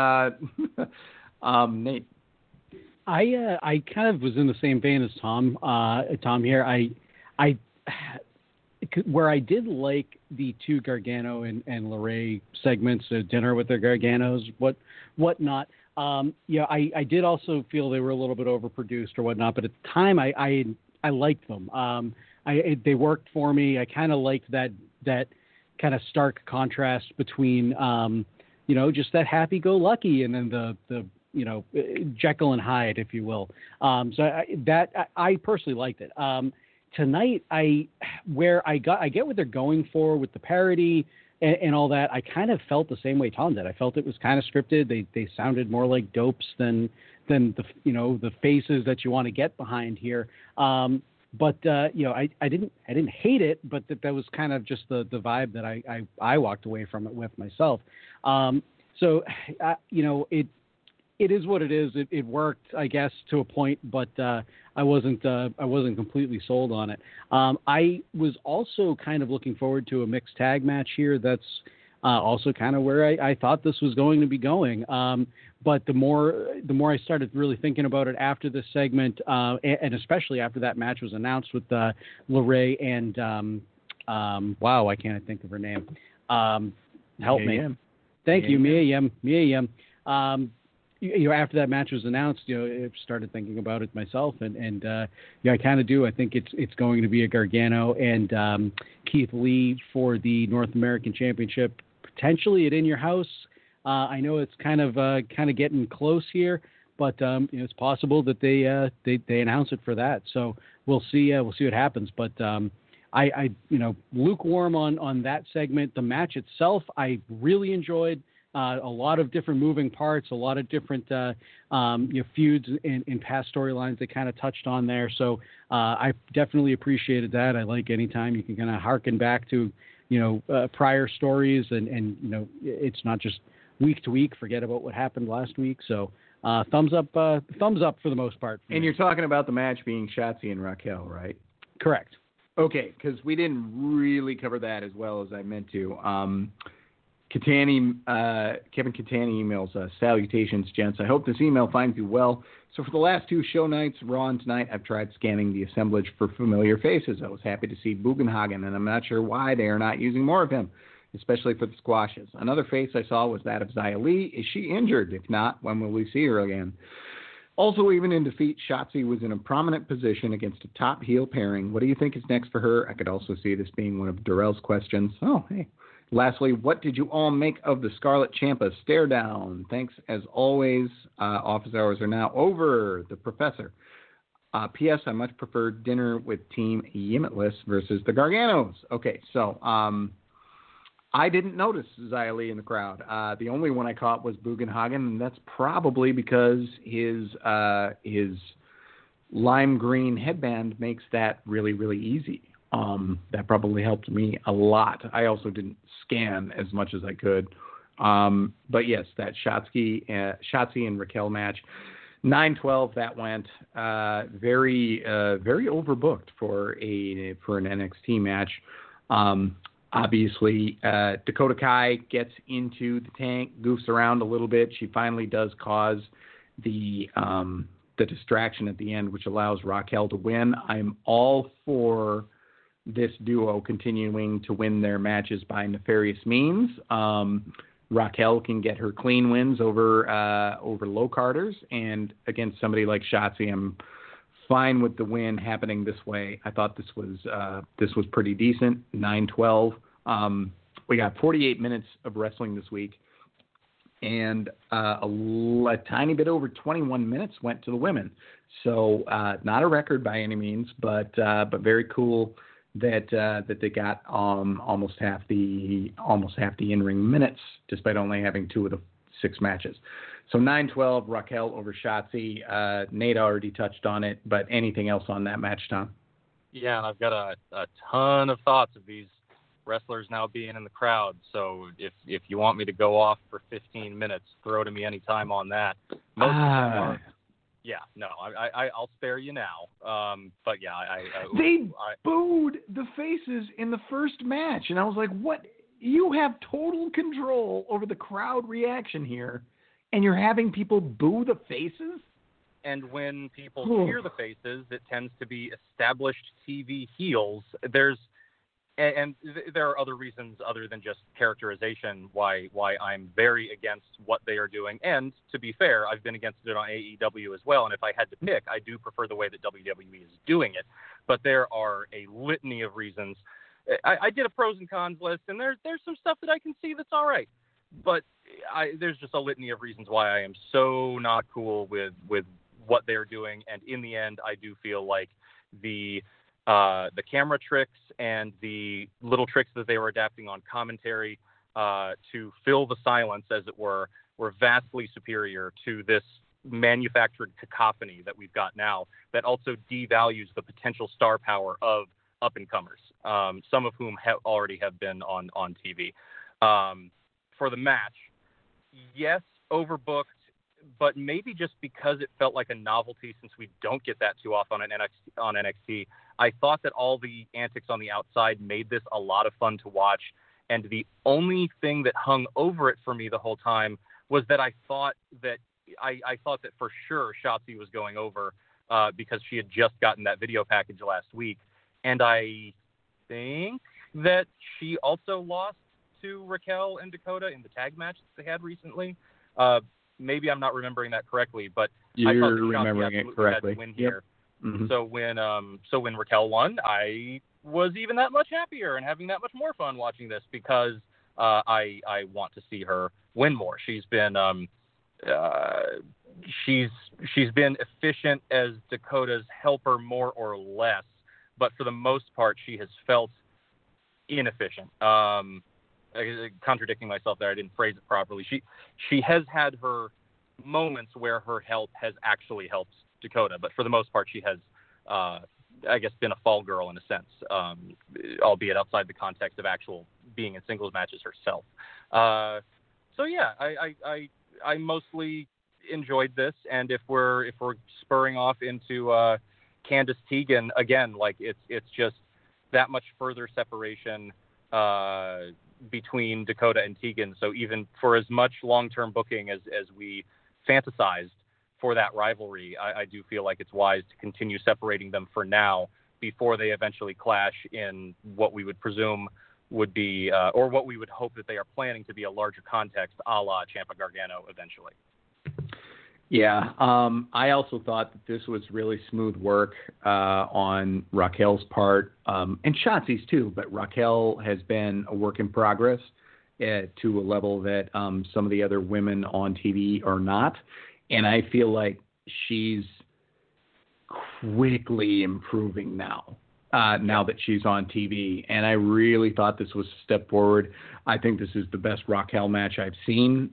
Nate. I kind of was in the same vein as Tom here. I where I did like the two Gargano and LeRae segments, dinner with the Garganos, whatnot. I did also feel they were a little bit overproduced or whatnot, but at the time I liked them. They worked for me. I kind of liked that kind of stark contrast between just that happy-go-lucky and then the Jekyll and Hyde, if you will. So I personally liked it. Tonight, I get what they're going for with the parody and all that. I kind of felt the same way Tom did. I felt it was kind of scripted. They sounded more like dopes than the faces that you want to get behind here. But I didn't hate it, but that was kind of just the vibe that I walked away from it with myself. It is what it is. It worked, I guess, to a point, but I wasn't completely sold on it. I was also kind of looking forward to a mixed tag match here. That's also kind of where I thought this was going to be going. But the more I started really thinking about it after this segment, and especially after that match was announced with LeRae and wow, I can't think of her name. Help me. Thank you, Mia Yim. After that match was announced, I started thinking about it myself, and I kind of do. I think it's going to be a Gargano and Keith Lee for the North American Championship, potentially at In Your House. I know it's kind of getting close here, but it's possible that they announce it for that. So we'll see. We'll see what happens. But I lukewarm on that segment. The match itself, I really enjoyed. A lot of different moving parts, a lot of different feuds in past storylines they kind of touched on there. So I definitely appreciated that. I like anytime you can kind of harken back to prior stories and it's not just week to week. Forget about what happened last week. So thumbs up for the most part. And you're talking about the match being Shotzi and Raquel, right? Correct. Okay, because we didn't really cover that as well as I meant to. Kevin Catani emails us, salutations, gents. I hope this email finds you well. So for the last two show nights, Raw and tonight, I've tried scanning the assemblage for familiar faces. I was happy to see Bugenhagen, and I'm not sure why they are not using more of him, especially for the squashes. Another face I saw was that of Xia Li. Is she injured? If not, when will we see her again? Also, even in defeat, Shotzi was in a prominent position against a top heel pairing. What do you think is next for her? I could also see this being one of Darrell's questions. Oh, hey. Lastly, what did you all make of the Scarlett Ciampa stare down? Thanks as always. Office hours are now over. The Professor. P.S. I much prefer dinner with Team Yimitless versus the Garganos. Okay, so I didn't notice Xia Li in the crowd. The only one I caught was Bugenhagen, and that's probably because his lime green headband makes that really, really easy. That probably helped me a lot. I also didn't scan as much as I could. But yes, that Shotzi and Raquel match, 9-12, that went very overbooked for an NXT match. Obviously, Dakota Kai gets into the tank, goofs around a little bit. She finally does cause the distraction at the end, which allows Raquel to win. I'm all for this duo continuing to win their matches by nefarious means. Raquel can get her clean wins over low carders, and against somebody like Shotzi, I'm fine with the win happening this way. I thought this was pretty decent. 9-12. We got 48 minutes of wrestling this week, and a tiny bit over 21 minutes went to the women. So not a record by any means, but very cool that they got almost half the in-ring minutes, despite only having 2 of the 6 matches. So 9-12, Raquel over Shotzi. Nate already touched on it, but anything else on that match, Tom? Yeah, and I've got a ton of thoughts of these wrestlers now being in the crowd. So if you want me to go off for 15 minutes, throw to me anytime on that. Most of them are, yeah, no, I'll spare you now. But yeah, they booed the faces in the first match, and I was like, what? You have total control over the crowd reaction here, and you're having people boo the faces? And when people cheer the faces, it tends to be established TV heels. There are other reasons other than just characterization why I'm very against what they are doing. And to be fair, I've been against it on AEW as well. And if I had to pick, I do prefer the way that WWE is doing it. But there are a litany of reasons. I did a pros and cons list, and there's some stuff that I can see that's all right. But there's just a litany of reasons why I am so not cool with what they're doing. And in the end, I do feel like the camera tricks and the little tricks that they were adapting on commentary to fill the silence, as it were vastly superior to this manufactured cacophony that we've got now that also devalues the potential star power of up-and-comers, some of whom already have been on TV. For the match, yes, overbooked, but maybe just because it felt like a novelty since we don't get that too often on NXT, I thought that all the antics on the outside made this a lot of fun to watch. And the only thing that hung over it for me the whole time was that I thought that for sure Shotzi was going over because she had just gotten that video package last week. And I think that she also lost to Raquel and Dakota in the tag match that they had recently. Maybe I'm not remembering that correctly, but you're I thought that remembering Shotzi it correctly. had to win here. Mm-hmm. So when Raquel won, I was even that much happier and having that much more fun watching this because I want to see her win more. She's been she's been efficient as Dakota's helper more or less, but for the most part she has felt inefficient. Contradicting myself there, I didn't phrase it properly. She has had her moments where her help has actually helped Dakota, but for the most part she has I guess been a fall girl in a sense, albeit outside the context of actual being in singles matches herself. So yeah, I mostly enjoyed this, and if we're spurring off into Candice Tegan again, like it's just that much further separation between Dakota and Tegan. So even for as much long-term booking as we fantasized for that rivalry, I do feel like it's wise to continue separating them for now before they eventually clash in what we would presume would be, or what we would hope that they are planning to be a larger context, a la Ciampa Gargano eventually. Yeah, I also thought that this was really smooth work on Raquel's part, and Shotzi's too, but Raquel has been a work in progress to a level that some of the other women on TV are not. And I feel like she's quickly improving now that she's on TV. And I really thought this was a step forward. I think this is the best Raquel match I've seen.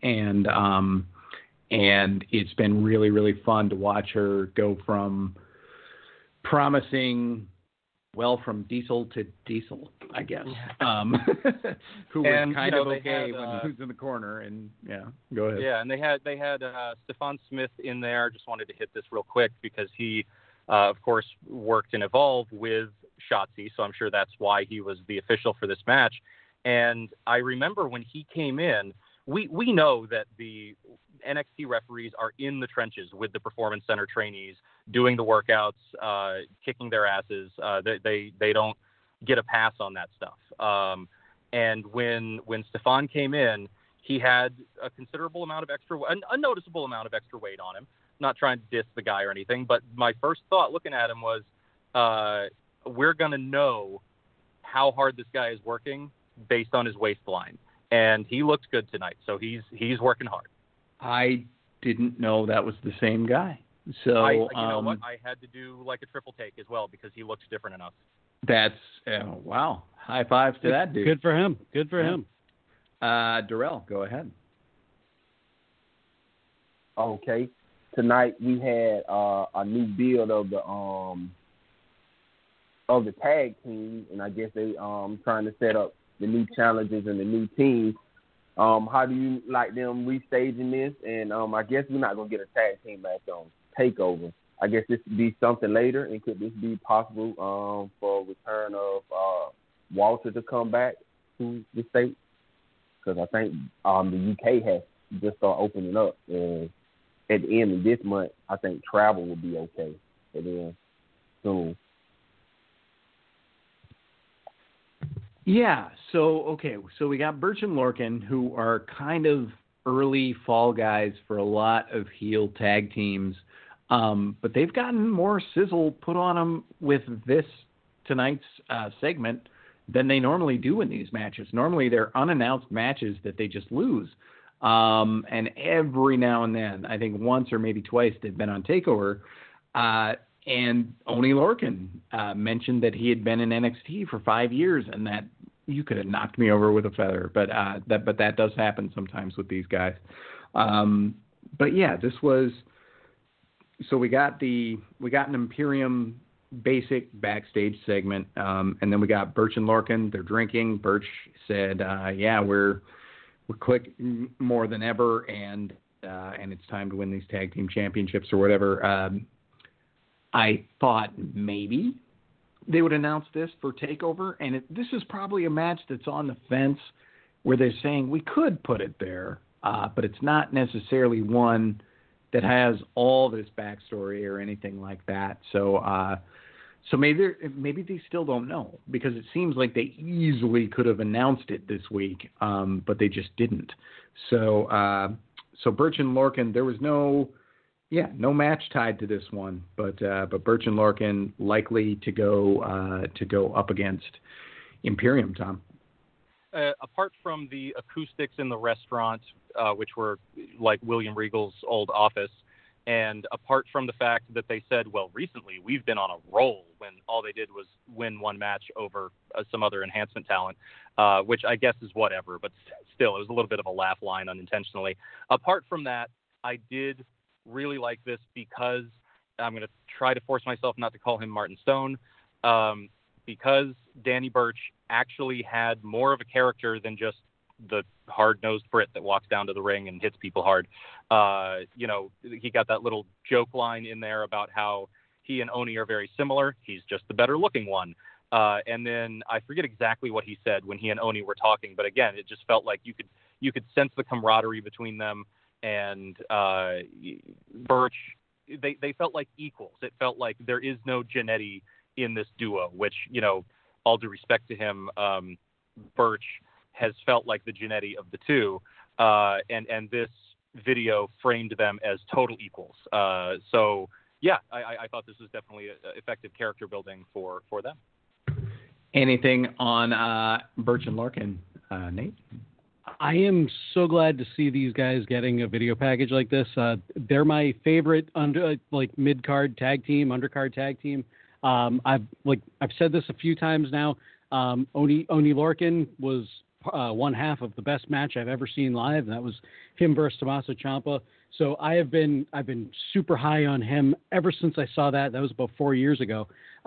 And it's been really, really fun to watch her go from promising, from Diesel to Diesel, I guess. Who was kind of okay when he was in the corner. And yeah, go ahead. Yeah, and they had Stephon Smith in there. Just wanted to hit this real quick because he, of course, worked in Evolve with Shotzi, so I'm sure that's why he was the official for this match. And I remember when he came in, we know that the NXT referees are in the trenches with the Performance Center trainees, doing the workouts, kicking their asses. They don't get a pass on that stuff. And when Stefan came in, he had a considerable amount of a noticeable amount of extra weight on him. Not trying to diss the guy or anything, but my first thought looking at him was, we're going to know how hard this guy is working based on his waistline. And he looked good tonight, so he's working hard. I didn't know that was the same guy. So you know what? I had to do like a triple take as well because he looks different enough. That's wow! High fives to that dude. Good for him. Good for him. Darrell, go ahead. Okay, tonight we had a new build of the tag team, and I guess they trying to set up the new challenges and the new teams. How do you like them restaging this? And I guess we're not gonna get a tag team match on TakeOver. I guess this would be something later, and could this be possible for return of Walter to come back to the States? Because I think the UK has just started opening up, and at the end of this month, I think travel will be okay for them soon. Yeah, so we got Birch and Lorcan, who are kind of early fall guys for a lot of heel tag teams, but they've gotten more sizzle put on them with this tonight's segment than they normally do in these matches. Normally they're unannounced matches that they just lose, and every now and then, I think once or maybe twice, they've been on TakeOver. And Oney Lorcan mentioned that he had been in NXT for 5 years, and that you could have knocked me over with a feather. But that does happen sometimes with these guys. But yeah, this was. So we got an Imperium basic backstage segment, and then we got Birch and Lorcan. They're drinking. Birch said, "Yeah, we're clicking more than ever, and it's time to win these tag team championships or whatever." I thought maybe they would announce this for TakeOver, and this is probably a match that's on the fence where they're saying we could put it there, but it's not necessarily one that has all this backstory or anything like that. So maybe they still don't know, because it seems like they easily could have announced it this week, but they just didn't. So Birch and Lorcan, there was no match tied to this one, but Birch and Lorcan likely to go up against Imperium, Tom. Apart from the acoustics in the restaurant, which were like William Regal's old office, and apart from the fact that they said, well, recently we've been on a roll, when all they did was win one match over some other enhancement talent, which I guess is whatever, but still, it was a little bit of a laugh line unintentionally. Apart from that, I did really like this because I'm going to try to force myself not to call him Martin Stone, because Danny Burch actually had more of a character than just the hard-nosed Brit that walks down to the ring and hits people hard. He got that little joke line in there about how he and Oney are very similar. He's just the better-looking one. And then I forget exactly what he said when he and Oney were talking, but again, it just felt like you could sense the camaraderie between them. And Burch, they felt like equals. It felt like there is no Jannetty in this duo, which, all due respect to him, Burch has felt like the Jannetty of the two. And this video framed them as total equals. So, yeah, I thought this was definitely effective character building for them. Anything on Birch and Lorcan, Nate? I am so glad to see these guys getting a video package like this. They're my favorite mid-card tag team, undercard tag team. I've said this a few times now. Oney Lorcan was one half of the best match I've ever seen live, and that was him versus Tommaso Ciampa. So I've been super high on him ever since I saw that. That was about 4 years ago.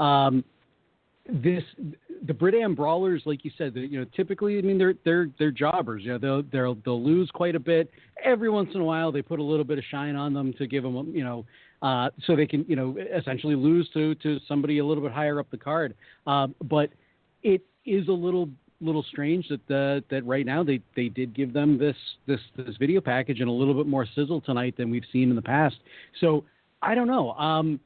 The Brit-Am brawlers, like you said, typically, I mean, they're jobbers. They'll lose quite a bit. Every once in a while, they put a little bit of shine on them to give them, so they can, essentially lose to somebody a little bit higher up the card. But it is a little little strange that right now they did give them this video package and a little bit more sizzle tonight than we've seen in the past. So I don't know.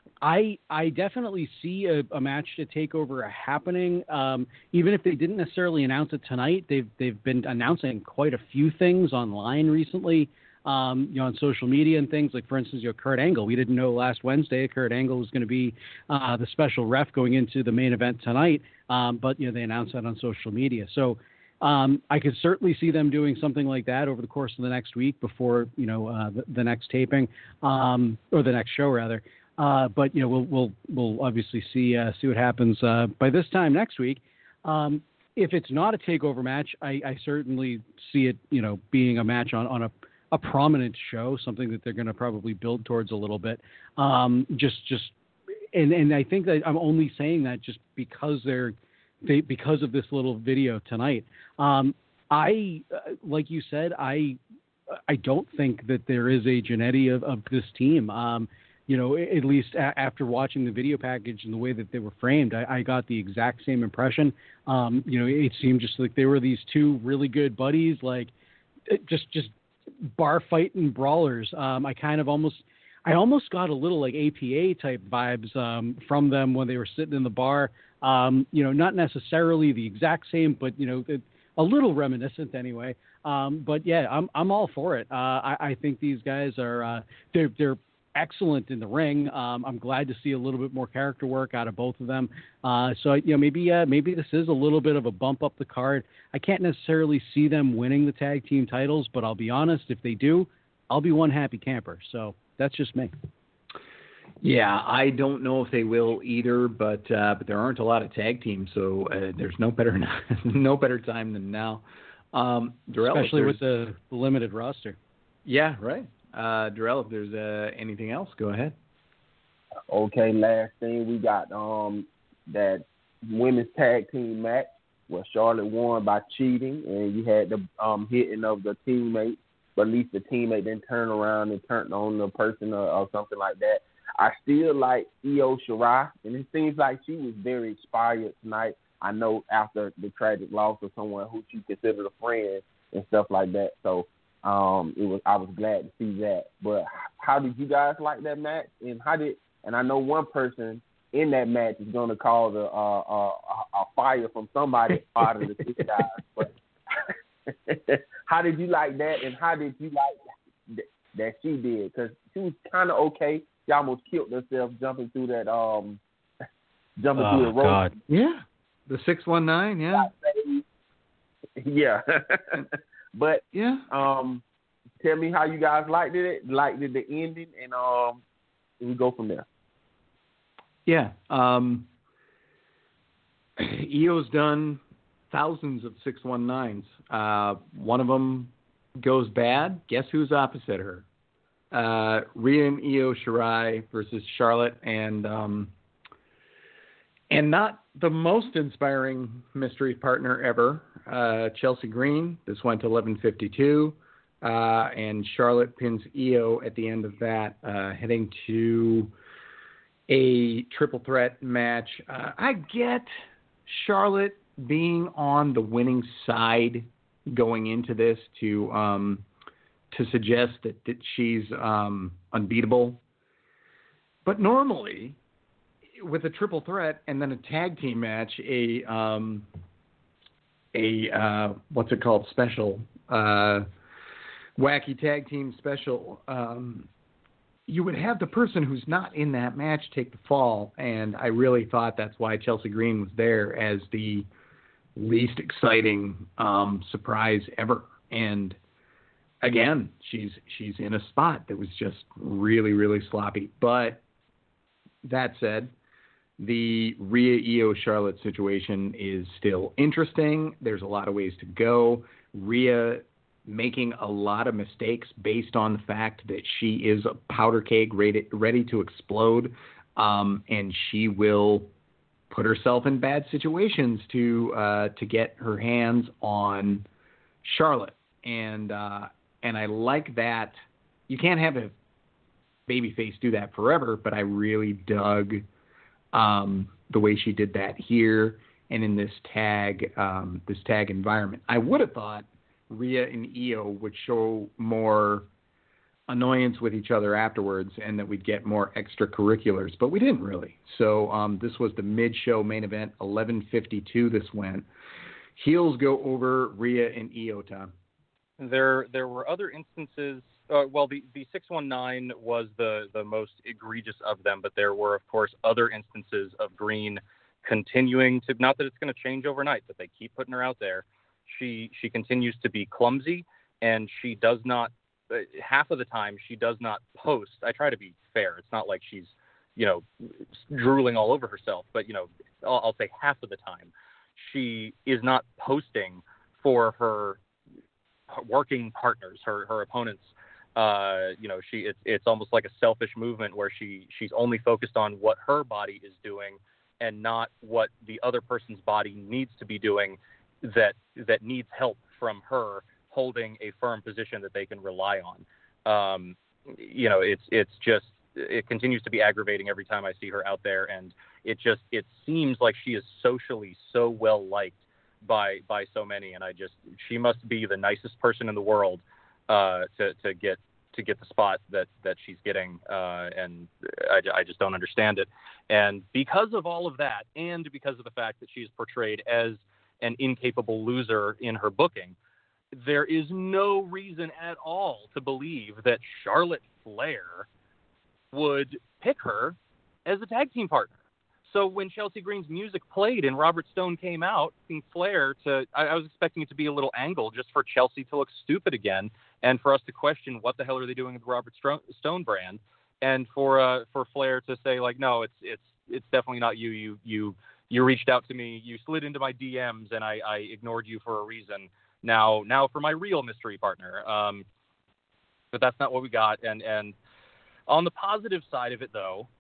I definitely see a match to TakeOver happening. Even if they didn't necessarily announce it tonight, they've been announcing quite a few things online recently. On social media and things, like, for instance, Kurt Angle. We didn't know last Wednesday Kurt Angle was going to be the special ref going into the main event tonight, but they announced that on social media. So I could certainly see them doing something like that over the course of the next week before the next taping, or the next show rather. But we'll obviously see what happens by this time next week. If it's not a TakeOver match, I certainly see it being a match on a prominent show, something that they're going to probably build towards a little bit. And I think that I'm only saying that just because because of this little video tonight. I like you said, I don't think that there is a Jannetty of this team. At least after watching the video package and the way that they were framed, I got the exact same impression. It seemed just like they were these two really good buddies, like just bar fighting brawlers. I almost got a little like APA type vibes from them when they were sitting in the bar. Not necessarily the exact same, but a little reminiscent anyway. But yeah, I'm all for it. I think these guys are they're excellent in the ring. I'm glad to see a little bit more character work out of both of them. So maybe this is a little bit of a bump up the card. I can't necessarily see them winning the tag team titles, but I'll be honest, if they do, I'll be one happy camper. So that's just me. Yeah, I don't know if they will either, but there aren't a lot of tag teams, so there's no better time than now. Darrell, especially with the limited roster. Yeah, right. Darrell, if there's anything else, go ahead. Okay, last thing we got that women's tag team match where Charlotte won by cheating, and you had the hitting of the teammate, but at least the teammate then turned around and turned on the person or something like that. I still like Io Shirai, and it seems like she was very inspired tonight. I know after the tragic loss of someone who she considered a friend and stuff like that. So I was glad to see that. But how did you guys like that match? And I know one person in that match is going to cause a fire from somebody out of the two guys. But how did you like that? And how did you like that she did? Because she was kind of okay. She almost killed herself jumping through that through the rope. God. Yeah, the 619. Yeah. Yeah. But yeah, tell me how you guys liked it, the ending, and we go from there. Yeah, Io's done thousands of 619s. One of them goes bad. Guess who's opposite her? Rhea and Io Shirai versus Charlotte, and not the most inspiring mystery partner ever, Chelsea Green. This went to 11:52, and Charlotte pins Io at the end of that, heading to a triple threat match. I get Charlotte being on the winning side going into this to suggest that she's unbeatable. But normally, with a triple threat and then a tag team match, a what's it called, special, wacky tag team special, you would have the person who's not in that match take the fall, and I really thought that's why Chelsea Green was there as the least exciting surprise ever. And again, she's in a spot that was just really, really sloppy. But that said, the Rhea Io Charlotte situation is still interesting. There's a lot of ways to go. Rhea making a lot of mistakes based on the fact that she is a powder keg ready to explode, and she will put herself in bad situations to get her hands on Charlotte. And I like that. You can't have a babyface do that forever, but I really dug the way she did that here. and in this tag environment. I would have thought Rhea and Io would show more annoyance with each other afterwards and that we'd get more extracurriculars, but we didn't really. So this was the mid-show main event, 11:52 this went. Heels go over Rhea and Io, Tom. There were other instances. The 619 was the most egregious of them, but there were, of course, other instances of Green continuing to, not that it's going to change overnight, but they keep putting her out there. She continues to be clumsy, and she does not, half of the time, she does not post. I try to be fair. It's not like she's, drooling all over herself, but, I'll say half of the time, she is not posting for her working partners, her opponents. It's almost like a selfish movement where she's only focused on what her body is doing and not what the other person's body needs to be doing that needs help from her holding a firm position that they can rely on. It continues to be aggravating every time I see her out there, and it seems like she is socially so well liked by so many, and she must be the nicest person in the world to get the spot that she's getting, and I just don't understand it. And because of all of that, and because of the fact that she's portrayed as an incapable loser in her booking, there is no reason at all to believe that Charlotte Flair would pick her as a tag team partner. So when Chelsea Green's music played and Robert Stone came out, and Flair I was expecting it to be a little angle just for Chelsea to look stupid again, and for us to question what the hell are they doing with the Robert Stone brand, and for Flair to say like, no, it's definitely not you. You reached out to me, you slid into my DMs, and I ignored you for a reason. Now for my real mystery partner. But that's not what we got. And on the positive side of it, though,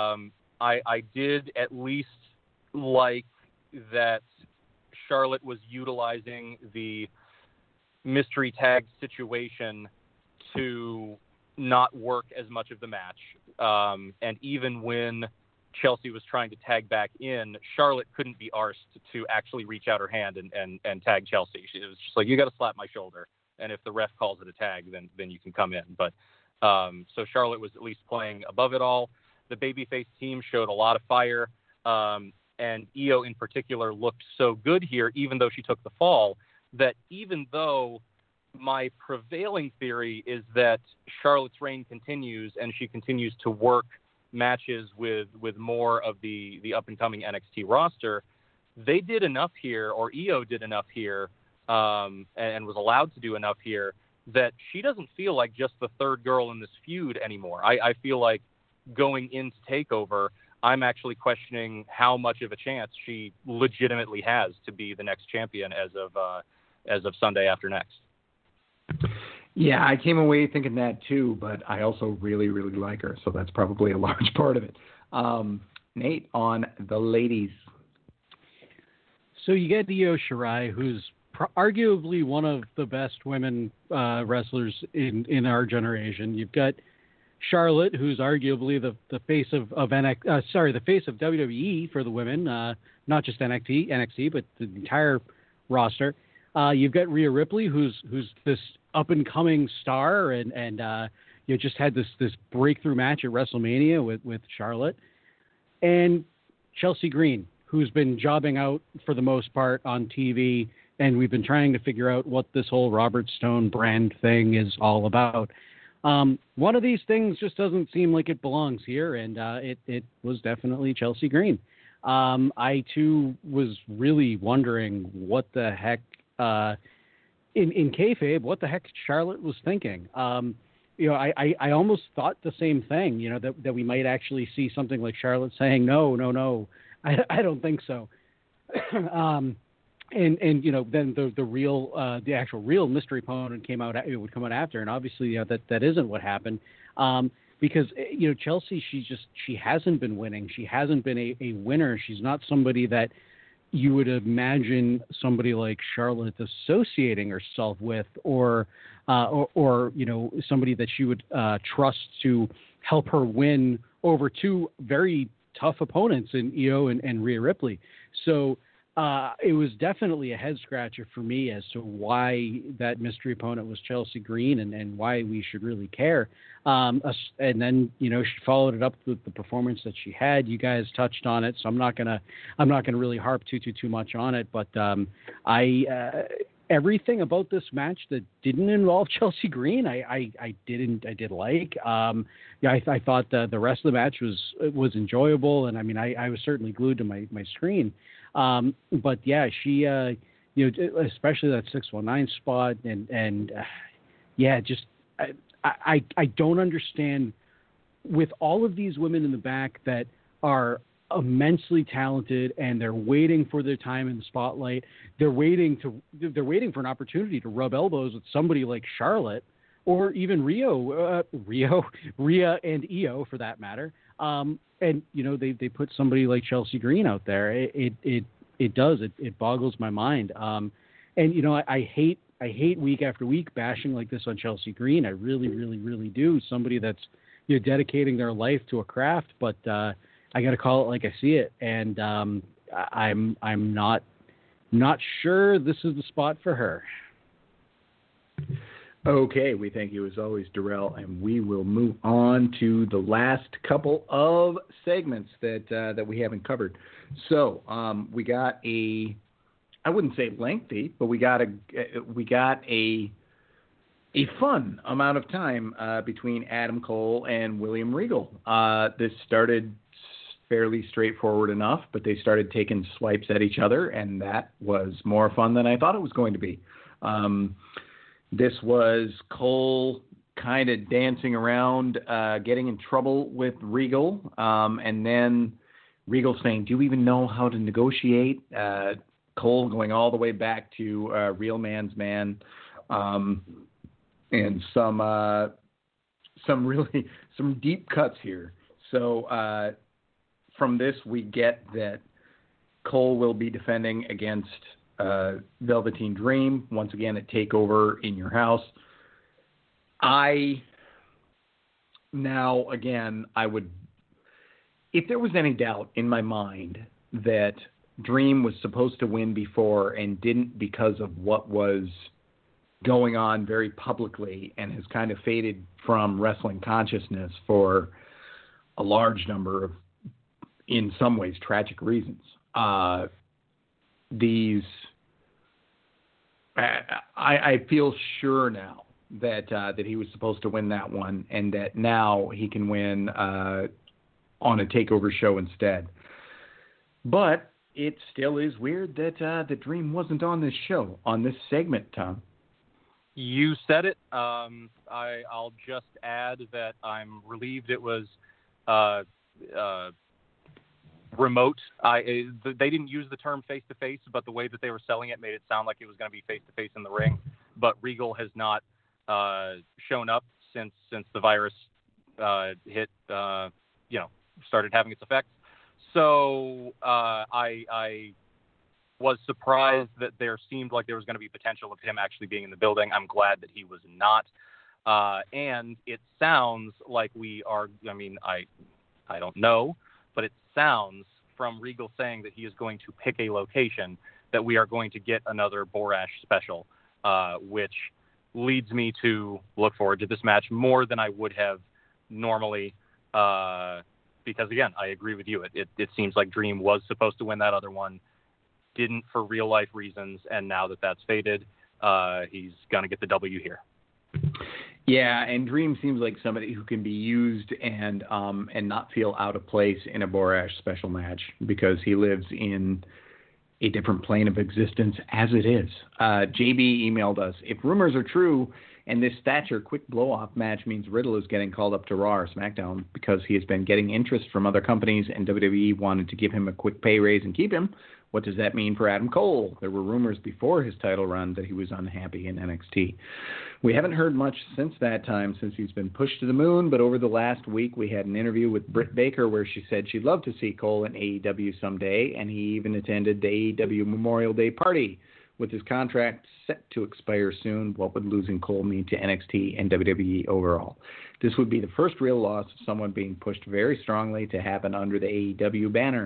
I did at least like that Charlotte was utilizing the mystery tag situation to not work as much of the match. And even when Chelsea was trying to tag back in, Charlotte couldn't be arsed to actually reach out her hand and tag Chelsea. It was just like, you got to slap my shoulder, and if the ref calls it a tag, then you can come in. But so Charlotte was at least playing above it all. The babyface team showed a lot of fire, and Io in particular looked so good here, even though she took the fall, that even though my prevailing theory is that Charlotte's reign continues and she continues to work matches with more of the up-and-coming NXT roster, they did enough here, or Io did enough here, and was allowed to do enough here, that she doesn't feel like just the third girl in this feud anymore. I feel like going into TakeOver, I'm actually questioning how much of a chance she legitimately has to be the next champion as of Sunday after next. Yeah, I came away thinking that too, but I also really, really like her, so that's probably a large part of it. Nate, on the ladies. So you get Io Shirai, who's arguably one of the best women wrestlers in our generation. You've got Charlotte, who's arguably the face of the face of WWE for the women, not just NXT, but the entire roster. You've got Rhea Ripley, who's this up and coming star, and just had this breakthrough match at WrestleMania with Charlotte, and Chelsea Green, who's been jobbing out for the most part on TV, and we've been trying to figure out what this whole Robert Stone brand thing is all about. One of these things just doesn't seem like it belongs here, and it was definitely Chelsea Green. I too was really wondering what the heck, in kayfabe, what the heck Charlotte was thinking. I almost thought the same thing, that we might actually see something like Charlotte saying, no, I don't think so. And then the actual real mystery opponent would come out after, and obviously that isn't what happened, because Chelsea, she hasn't been winning. She hasn't been a winner. She's not somebody that you would imagine somebody like Charlotte associating herself with, or somebody that she would trust to help her win over two very tough opponents in Io and Rhea Ripley. So it was definitely a head scratcher for me as to why that mystery opponent was Chelsea Green and why we should really care. And then, she followed it up with the performance that she had. You guys touched on it, so I'm not gonna really harp too much on it. But everything about this match that didn't involve Chelsea Green, I did like. I thought the rest of the match was enjoyable, and I mean, I was certainly glued to my screen. But yeah, she, especially that 619 spot, and just I don't understand, with all of these women in the back that are immensely talented and they're waiting for their time in the spotlight. They're waiting for an opportunity to rub elbows with somebody like Charlotte or even Rhea and Io for that matter. And they put somebody like Chelsea Green out there. It boggles my mind. I hate week after week bashing like this on Chelsea Green. I really, really, really do. Somebody that's dedicating their life to a craft, but I got to call it like I see it, and I'm not sure this is the spot for her. Okay, we thank you as always, Darrell, and we will move on to the last couple of segments that we haven't covered. So we got I wouldn't say lengthy, but we got a fun amount of time between Adam Cole and William Regal. This started fairly straightforward enough, but they started taking swipes at each other, and that was more fun than I thought it was going to be. This was Cole kind of dancing around, getting in trouble with Regal, and then Regal saying, "Do you even know how to negotiate?" Cole going all the way back to Real Man's Man, and some deep cuts here. So from this, we get that Cole will be defending against Velveteen Dream once again at TakeOver in your house. I would, if there was any doubt in my mind that Dream was supposed to win before and didn't because of what was going on very publicly and has kind of faded from wrestling consciousness for a large number of, in some ways, tragic reasons. I feel sure now that he was supposed to win that one, and that now he can win on a TakeOver show instead. But it still is weird that the Dream wasn't on this show, on this segment, Tom. You said it. I'll just add that I'm relieved it was remote. They didn't use the term face-to-face, but the way that they were selling it made it sound like it was going to be face-to-face in the ring. But Regal has not shown up since the virus hit, started having its effects. So I was surprised that there seemed like there was going to be potential of him actually being in the building. I'm glad that he was not. And it sounds like we are, I don't know, but it sounds from Regal saying that he is going to pick a location that we are going to get another Borash special, which leads me to look forward to this match more than I would have normally, because, again, I agree with you. It seems like Dream was supposed to win that other one, didn't for real-life reasons, and now that that's faded, he's going to get the W here. Yeah, and Dream seems like somebody who can be used and not feel out of place in a Borash special match because he lives in a different plane of existence as it is. JB emailed us, if rumors are true and this Thatcher quick blow-off match means Riddle is getting called up to Raw or SmackDown because he has been getting interest from other companies and WWE wanted to give him a quick pay raise and keep him, what does that mean for Adam Cole? There were rumors before his title run that he was unhappy in NXT. We haven't heard much since that time, since he's been pushed to the moon, but over the last week we had an interview with Britt Baker where she said she'd love to see Cole in AEW someday, and he even attended the AEW Memorial Day party. With his contract set to expire soon, what would losing Cole mean to NXT and WWE overall? This would be the first real loss of someone being pushed very strongly to happen under the AEW banner.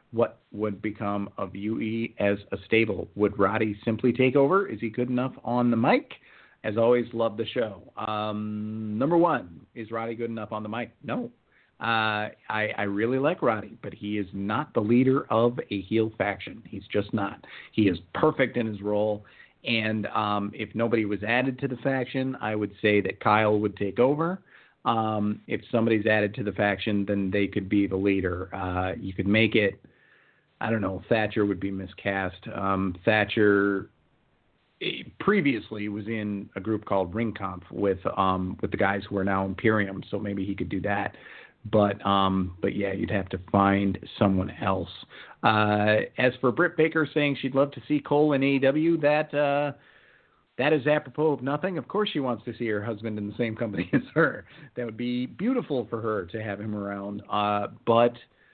what would become of UE as a stable? Would Roddy simply take over? Is he good enough on the mic? As always, love the show. Number one, is Roddy good enough on the mic? No. I really like Roddy, but he is not the leader of a heel faction. He's just not. He is perfect in his role. And if nobody was added to the faction, I would say that Kyle would take over. If somebody's added to the faction, then they could be the leader. You could make it, I don't know, Thatcher would be miscast. Thatcher previously was in a group called Ring Conf with the guys who are now Imperium, so maybe he could do that. But yeah, you'd have to find someone else. As for Britt Baker saying she'd love to see Cole in AEW, that is apropos of nothing. Of course she wants to see her husband in the same company as her. That would be beautiful for her to have him around. But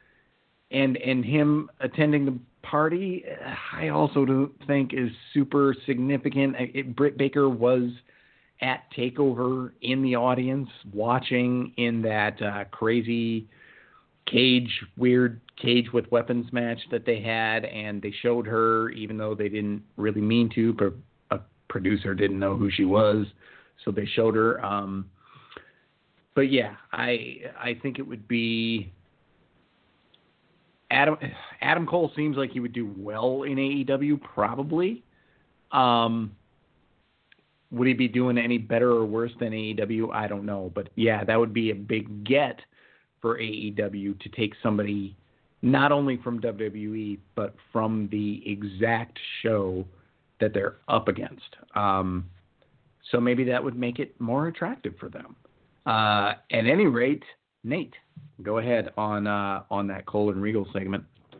him attending the party, I also don't think is super significant. Britt Baker was at TakeOver in the audience watching in that crazy weird cage with weapons match that they had, and they showed her even though they didn't really mean to, but a producer didn't know who she was, so they showed her. But yeah, I think it would be Adam Cole. Seems like he would do well in AEW, probably. Would he be doing any better or worse than AEW? I don't know. But yeah, that would be a big get for AEW to take somebody not only from WWE, but from the exact show that they're up against. So maybe that would make it more attractive for them. At any rate, Nate, go ahead on that Cole and Regal segment.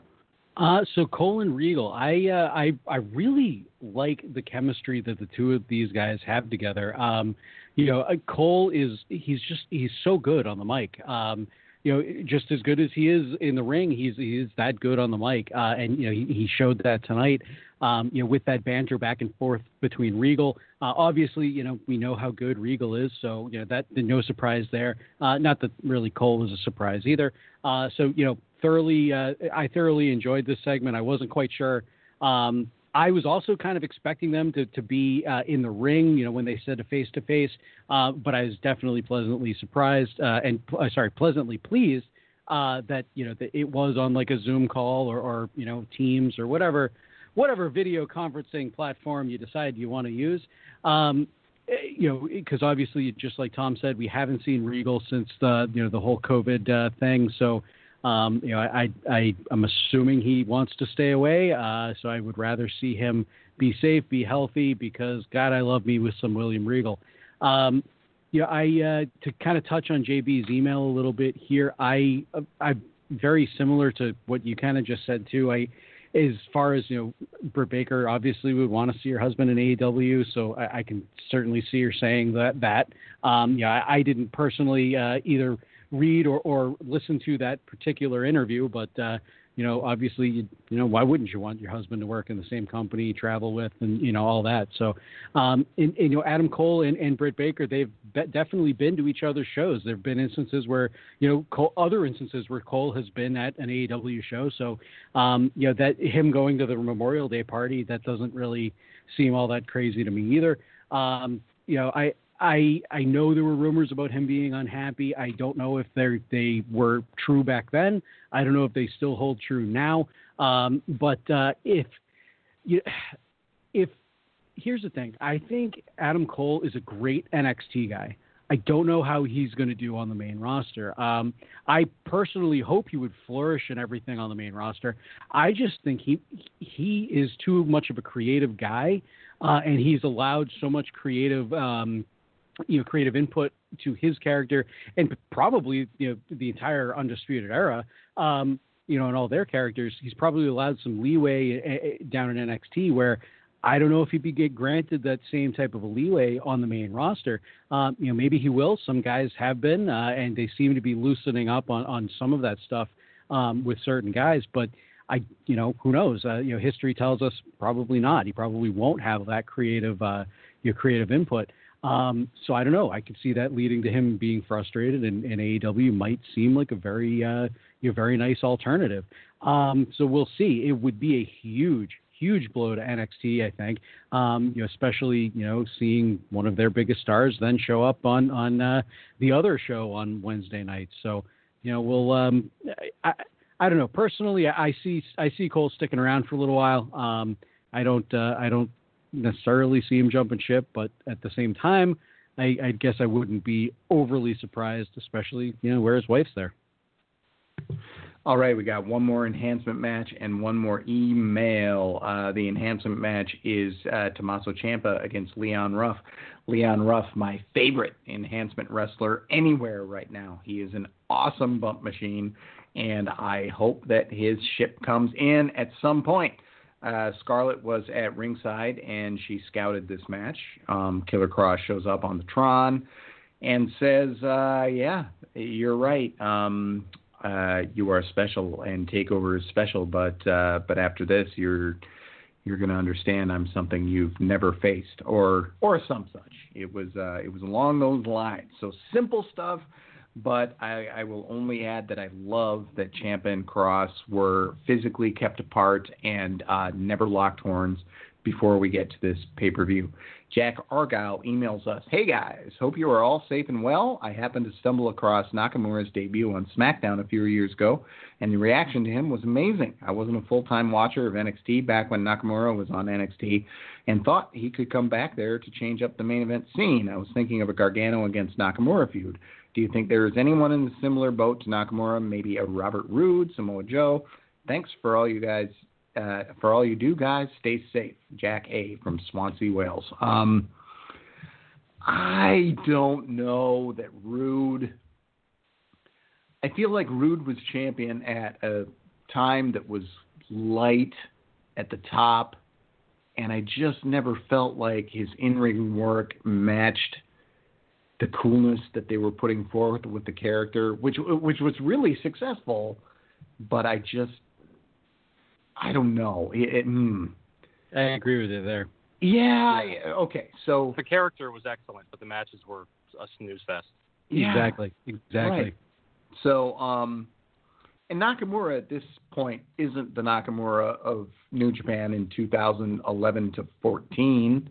So Cole and Regal, I really like the chemistry that the two of these guys have together. Cole he's so good on the mic. Just as good as he is in the ring, he's that good on the mic. And he showed that tonight. With that banter back and forth between Regal. Obviously, we know how good Regal is, so that no surprise there. Not that really Cole was a surprise either. I thoroughly enjoyed this segment. I wasn't quite sure. I was also kind of expecting them to be in the ring, when they said a face-to-face, but I was definitely pleasantly surprised pleasantly pleased that that it was on like a Zoom call or Teams or whatever video conferencing platform you decide you want to use. Because obviously, just like Tom said, we haven't seen Regal since the whole COVID thing. So, I'm assuming he wants to stay away. So I would rather see him be safe, be healthy, because God, I love me with some William Regal. To kind of touch on JB's email a little bit here, I very similar to what you kind of just said too. As far as, Britt Baker obviously would want to see her husband in AEW, so I can certainly see her saying that. I didn't personally either read or listen to that particular interview, but, obviously, why wouldn't you want your husband to work in the same company, travel with, and, all that. So, Adam Cole and Britt Baker, they've definitely been to each other's shows. There have been instances where, other instances where Cole has been at an AEW show. So, that him going to the Memorial Day party, that doesn't really seem all that crazy to me either. I know there were rumors about him being unhappy. I don't know if they were true back then. I don't know if they still hold true now. But if here's the thing, I think Adam Cole is a great NXT guy. I don't know how he's going to do on the main roster. I personally hope he would flourish in everything on the main roster. I just think he is too much of a creative guy, and he's allowed so much creative input to his character, and probably the entire Undisputed Era, and all their characters. He's probably allowed some leeway down in NXT where I don't know if he'd be granted that same type of a leeway on the main roster. Maybe he will. Some guys have been, and they seem to be loosening up on some of that stuff with certain guys. But who knows? History tells us probably not. He probably won't have that creative input. So I don't know. I could see that leading to him being frustrated, and AEW might seem like a very nice alternative. So we'll see. It would be a huge blow to NXT, I think. Especially seeing one of their biggest stars then show up on the other show on Wednesday night. So we'll. I don't know. Personally, I see Cole sticking around for a little while. I don't necessarily see him jumping ship, but at the same time, I guess I wouldn't be overly surprised, especially where his wife's there. All right, we got one more enhancement match and one more email. The enhancement match is Tommaso Ciampa against Leon Ruff. Leon Ruff, my favorite enhancement wrestler anywhere right now. He is an awesome bump machine, and I hope that his ship comes in at some point. Scarlett was at ringside, and she scouted this match. Killer Kross shows up on the Tron and says, yeah, you're right. You are special, and TakeOver is special, but after this, you're going to understand I'm something you've never faced, or some such. It was along those lines. So simple stuff, but I will only add that I love that Ciampa and Kross were physically kept apart and never locked horns before we get to this pay-per-view. Jack Argyle emails us, "Hey guys, hope you are all safe and well. I happened to stumble across Nakamura's debut on SmackDown a few years ago, and the reaction to him was amazing. I wasn't a full-time watcher of NXT back when Nakamura was on NXT and thought he could come back there to change up the main event scene. I was thinking of a Gargano against Nakamura feud. Do you think there is anyone in a similar boat to Nakamura, maybe a Robert Roode, Samoa Joe? Thanks for all you guys. For all you do, guys, stay safe. Jack A. from Swansea, Wales." I don't know that Roode. I feel like Roode was champion at a time that was light at the top, and I just never felt like his in-ring work matched the coolness that they were putting forth with the character, which was really successful, but I don't know. I agree with you there. Yeah. Okay. So the character was excellent, but the matches were a snooze fest. Yeah, Exactly. Right. So, and Nakamura at this point isn't the Nakamura of New Japan in 2011 to 14.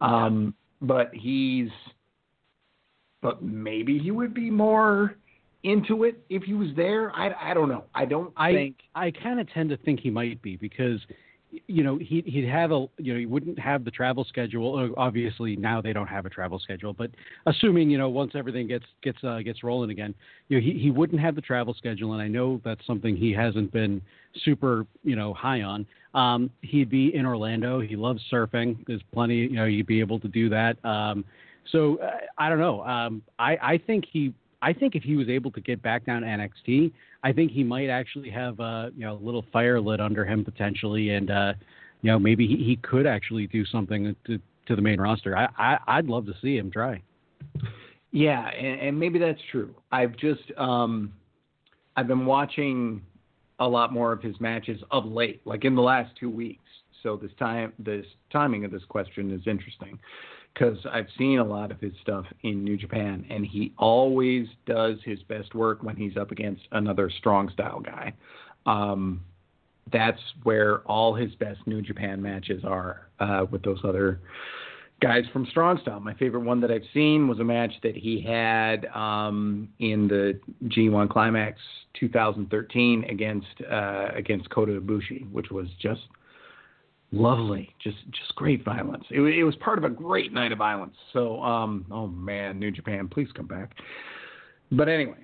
But maybe he would be more into it if he was there. I don't know. I kind of tend to think he might be, because he'd have he wouldn't have the travel schedule. Obviously now they don't have a travel schedule, but assuming once everything gets rolling again, he wouldn't have the travel schedule, and I know that's something he hasn't been super high on. He'd be in Orlando. He loves surfing. There's plenty. You'd be able to do that. So I don't know. I think if he was able to get back down to NXT, I think he might actually have a little fire lit under him potentially, and maybe he could actually do something to the main roster. I'd love to see him try. Yeah, and maybe that's true. I've just I've been watching a lot more of his matches of late, like in the last 2 weeks. So this timing of this question is interesting, because I've seen a lot of his stuff in New Japan, and he always does his best work when he's up against another strong style guy. That's where all his best New Japan matches are, with those other guys from Strong Style. My favorite one that I've seen was a match that he had in the G1 Climax 2013 against Kota Ibushi, which was just lovely, just great violence. It was part of a great night of violence. So, oh man, New Japan, please come back. But anyway,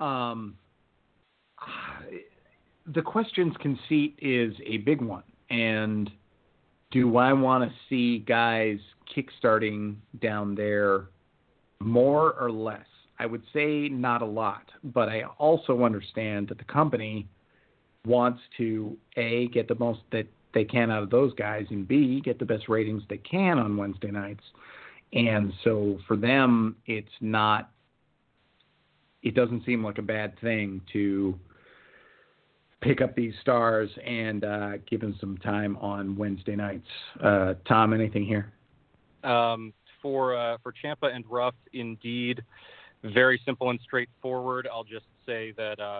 the questions conceit is a big one. And do I want to see guys kickstarting down there more or less? I would say not a lot, but I also understand that the company wants to, A, get the most that they can out of those guys, and B, get the best ratings they can on Wednesday nights. And so for them, it doesn't seem like a bad thing to pick up these stars and give them some time on Wednesday nights. Tom, anything here? For Ciampa and Ruff, indeed, very simple and straightforward. I'll just say that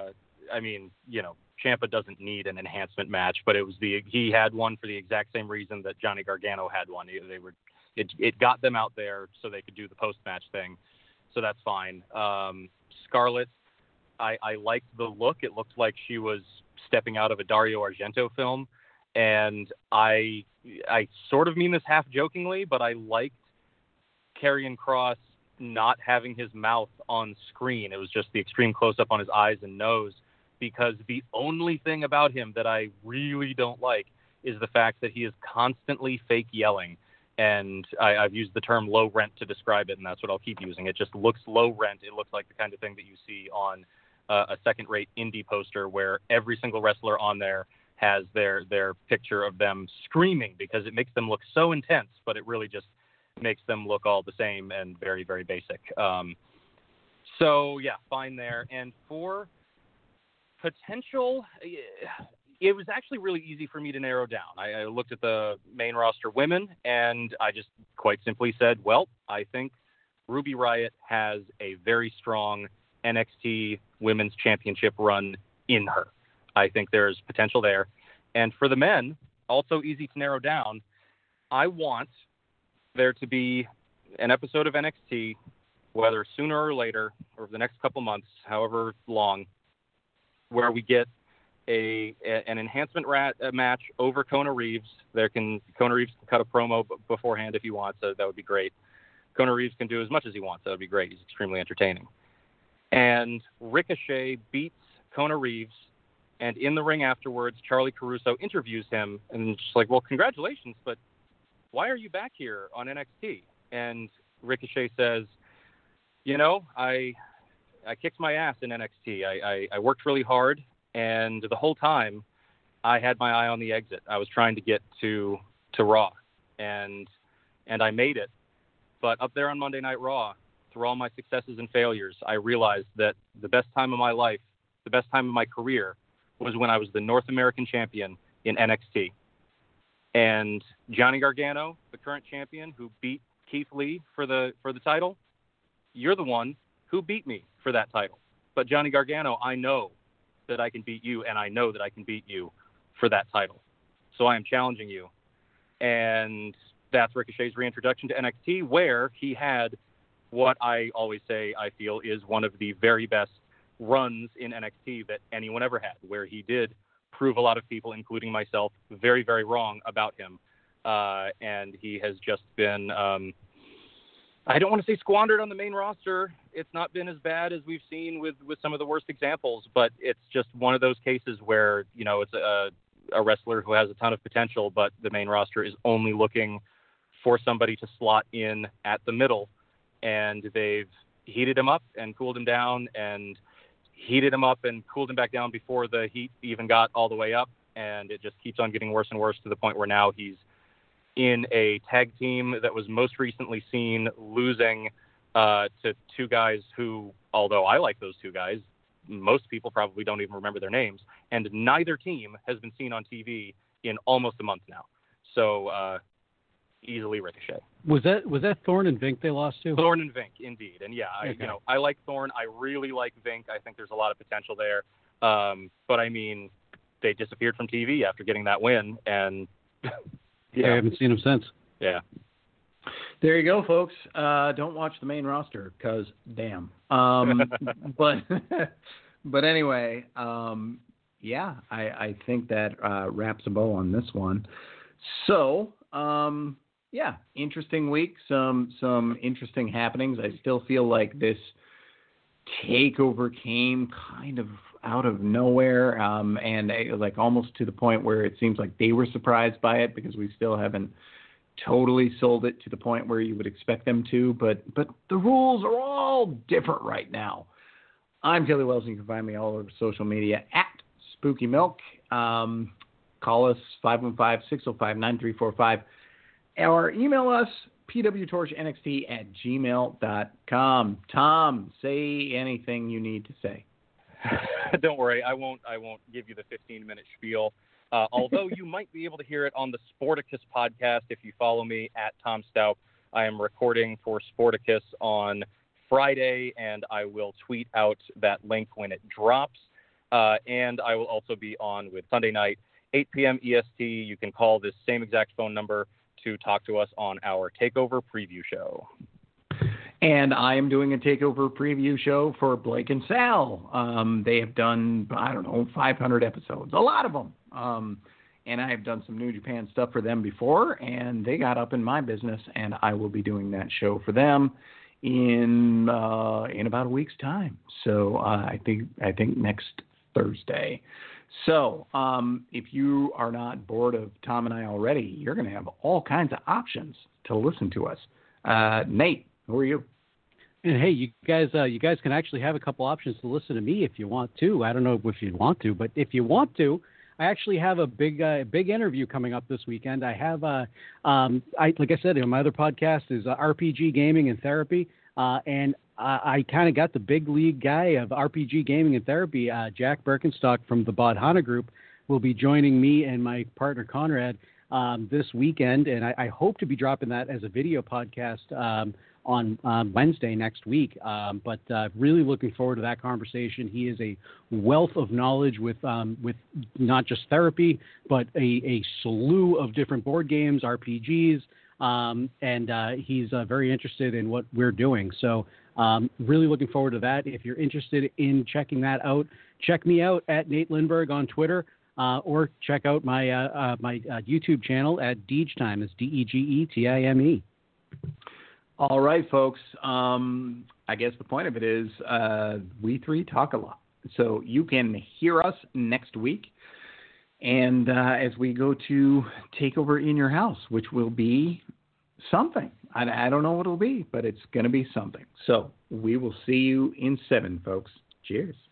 I mean, Ciampa doesn't need an enhancement match, but he had one for the exact same reason that Johnny Gargano had one. It got them out there so they could do the post-match thing. So that's fine. Scarlett, I liked the look. It looked like she was stepping out of a Dario Argento film. And I sort of mean this half jokingly, but I liked Karrion Kross not having his mouth on screen. It was just the extreme close-up on his eyes and nose, because the only thing about him that I really don't like is the fact that he is constantly fake yelling. And I've used the term low rent to describe it, and that's what I'll keep using. It just looks low rent. It looks like the kind of thing that you see on a second-rate indie poster where every single wrestler on there has their picture of them screaming, because it makes them look so intense, but it really just makes them look all the same and very, very basic. So, yeah, fine there. And for potential, it was actually really easy for me to narrow down. I looked at the main roster women, and I just quite simply said, well, I think Ruby Riott has a very strong NXT Women's Championship run in her. I think there's potential there. And for the men, also easy to narrow down, I want there to be an episode of NXT, whether sooner or later, or the next couple months, however long, where we get an enhancement match over Kona Reeves. Kona Reeves can cut a promo beforehand if he wants, so that would be great. Kona Reeves can do as much as he wants. That would be great. He's extremely entertaining. And Ricochet beats Kona Reeves, and in the ring afterwards, Charlie Caruso interviews him, and just like, well, congratulations, but why are you back here on NXT? And Ricochet says, I kicked my ass in NXT. I worked really hard, and the whole time I had my eye on the exit. I was trying to get to Raw, and I made it. But up there on Monday Night Raw, through all my successes and failures, I realized that the best time of my life, the best time of my career, was when I was the North American champion in NXT. And Johnny Gargano, the current champion who beat Keith Lee for the title, you're the one who beat me for that title. But Johnny Gargano, I know that I can beat you, and I know that I can beat you for that title. So I am challenging you. And that's Ricochet's reintroduction to NXT, where he had what I always say I feel is one of the very best runs in NXT that anyone ever had, where he did prove a lot of people, including myself, very, very wrong about him. And he has just been, I don't want to say squandered on the main roster. It's not been as bad as we've seen with some of the worst examples, but it's just one of those cases where, it's a wrestler who has a ton of potential, but the main roster is only looking for somebody to slot in at the middle. And they've heated him up and cooled him down, and heated him up and cooled him back down before the heat even got all the way up. And it just keeps on getting worse and worse to the point where now he's in a tag team that was most recently seen losing to two guys who, although I like those two guys, most people probably don't even remember their names. And neither team has been seen on TV in almost a month now. So easily Ricochet. Was that Thorne and Vink they lost to? Thorne and Vink, indeed. And yeah, okay. I like Thorne. I really like Vink. I think there's a lot of potential there. But I mean, they disappeared from TV after getting that win, and I haven't seen them since. Yeah. There you go, folks. Don't watch the main roster, because damn. But anyway, yeah, I think that wraps a bow on this one. So, yeah, interesting week, some interesting happenings. I still feel like this takeover came kind of out of nowhere, and like almost to the point where it seems like they were surprised by it, because we still haven't totally sold it to the point where you would expect them to. But the rules are all different right now. I'm Kelly Wells, and you can find me all over social media at Spooky Milk. Call us 515-605-9345. Or email us, pwtorchnxt@gmail.com. Tom, say anything you need to say. Don't worry, I won't give you the 15-minute spiel. Although you might be able to hear it on the Sporticus podcast if you follow me at Tom Stout. I am recording for Sporticus on Friday, and I will tweet out that link when it drops. And I will also be on with Sunday night, 8 p.m. EST. You can call this same exact phone number to talk to us on our TakeOver preview show. And I am doing a TakeOver preview show for Blake and Sal. They have done, 500 episodes, a lot of them. And I have done some New Japan stuff for them before, and they got up in my business, and I will be doing that show for them in about a week's time. So I think next Thursday. So if you are not bored of Tom and I already, you're going to have all kinds of options to listen to us. Nate, who are you? And hey, you guys can actually have a couple options to listen to me if you want to. I don't know if you'd want to, but if you want to, I actually have a big interview coming up this weekend. I have like I said, my other podcast is RPG Gaming and Therapy, and I kind of got the big league guy of RPG Gaming and Therapy, Jack Birkenstock from the Bodhana Group, will be joining me and my partner Conrad this weekend, and I hope to be dropping that as a video podcast on Wednesday next week. But really looking forward to that conversation. He is a wealth of knowledge with not just therapy, but a slew of different board games, RPGs, and he's very interested in what we're doing. So really looking forward to that. If you're interested in checking that out, check me out at Nate Lindberg on Twitter, or check out my my YouTube channel at Degetime. It's DEGETIME. All right, folks. I guess the point of it is we three talk a lot. So you can hear us next week. And as we go to TakeOver in your house, which will be something. I don't know what it'll be, but it's going to be something. So we will see you in 7, folks. Cheers.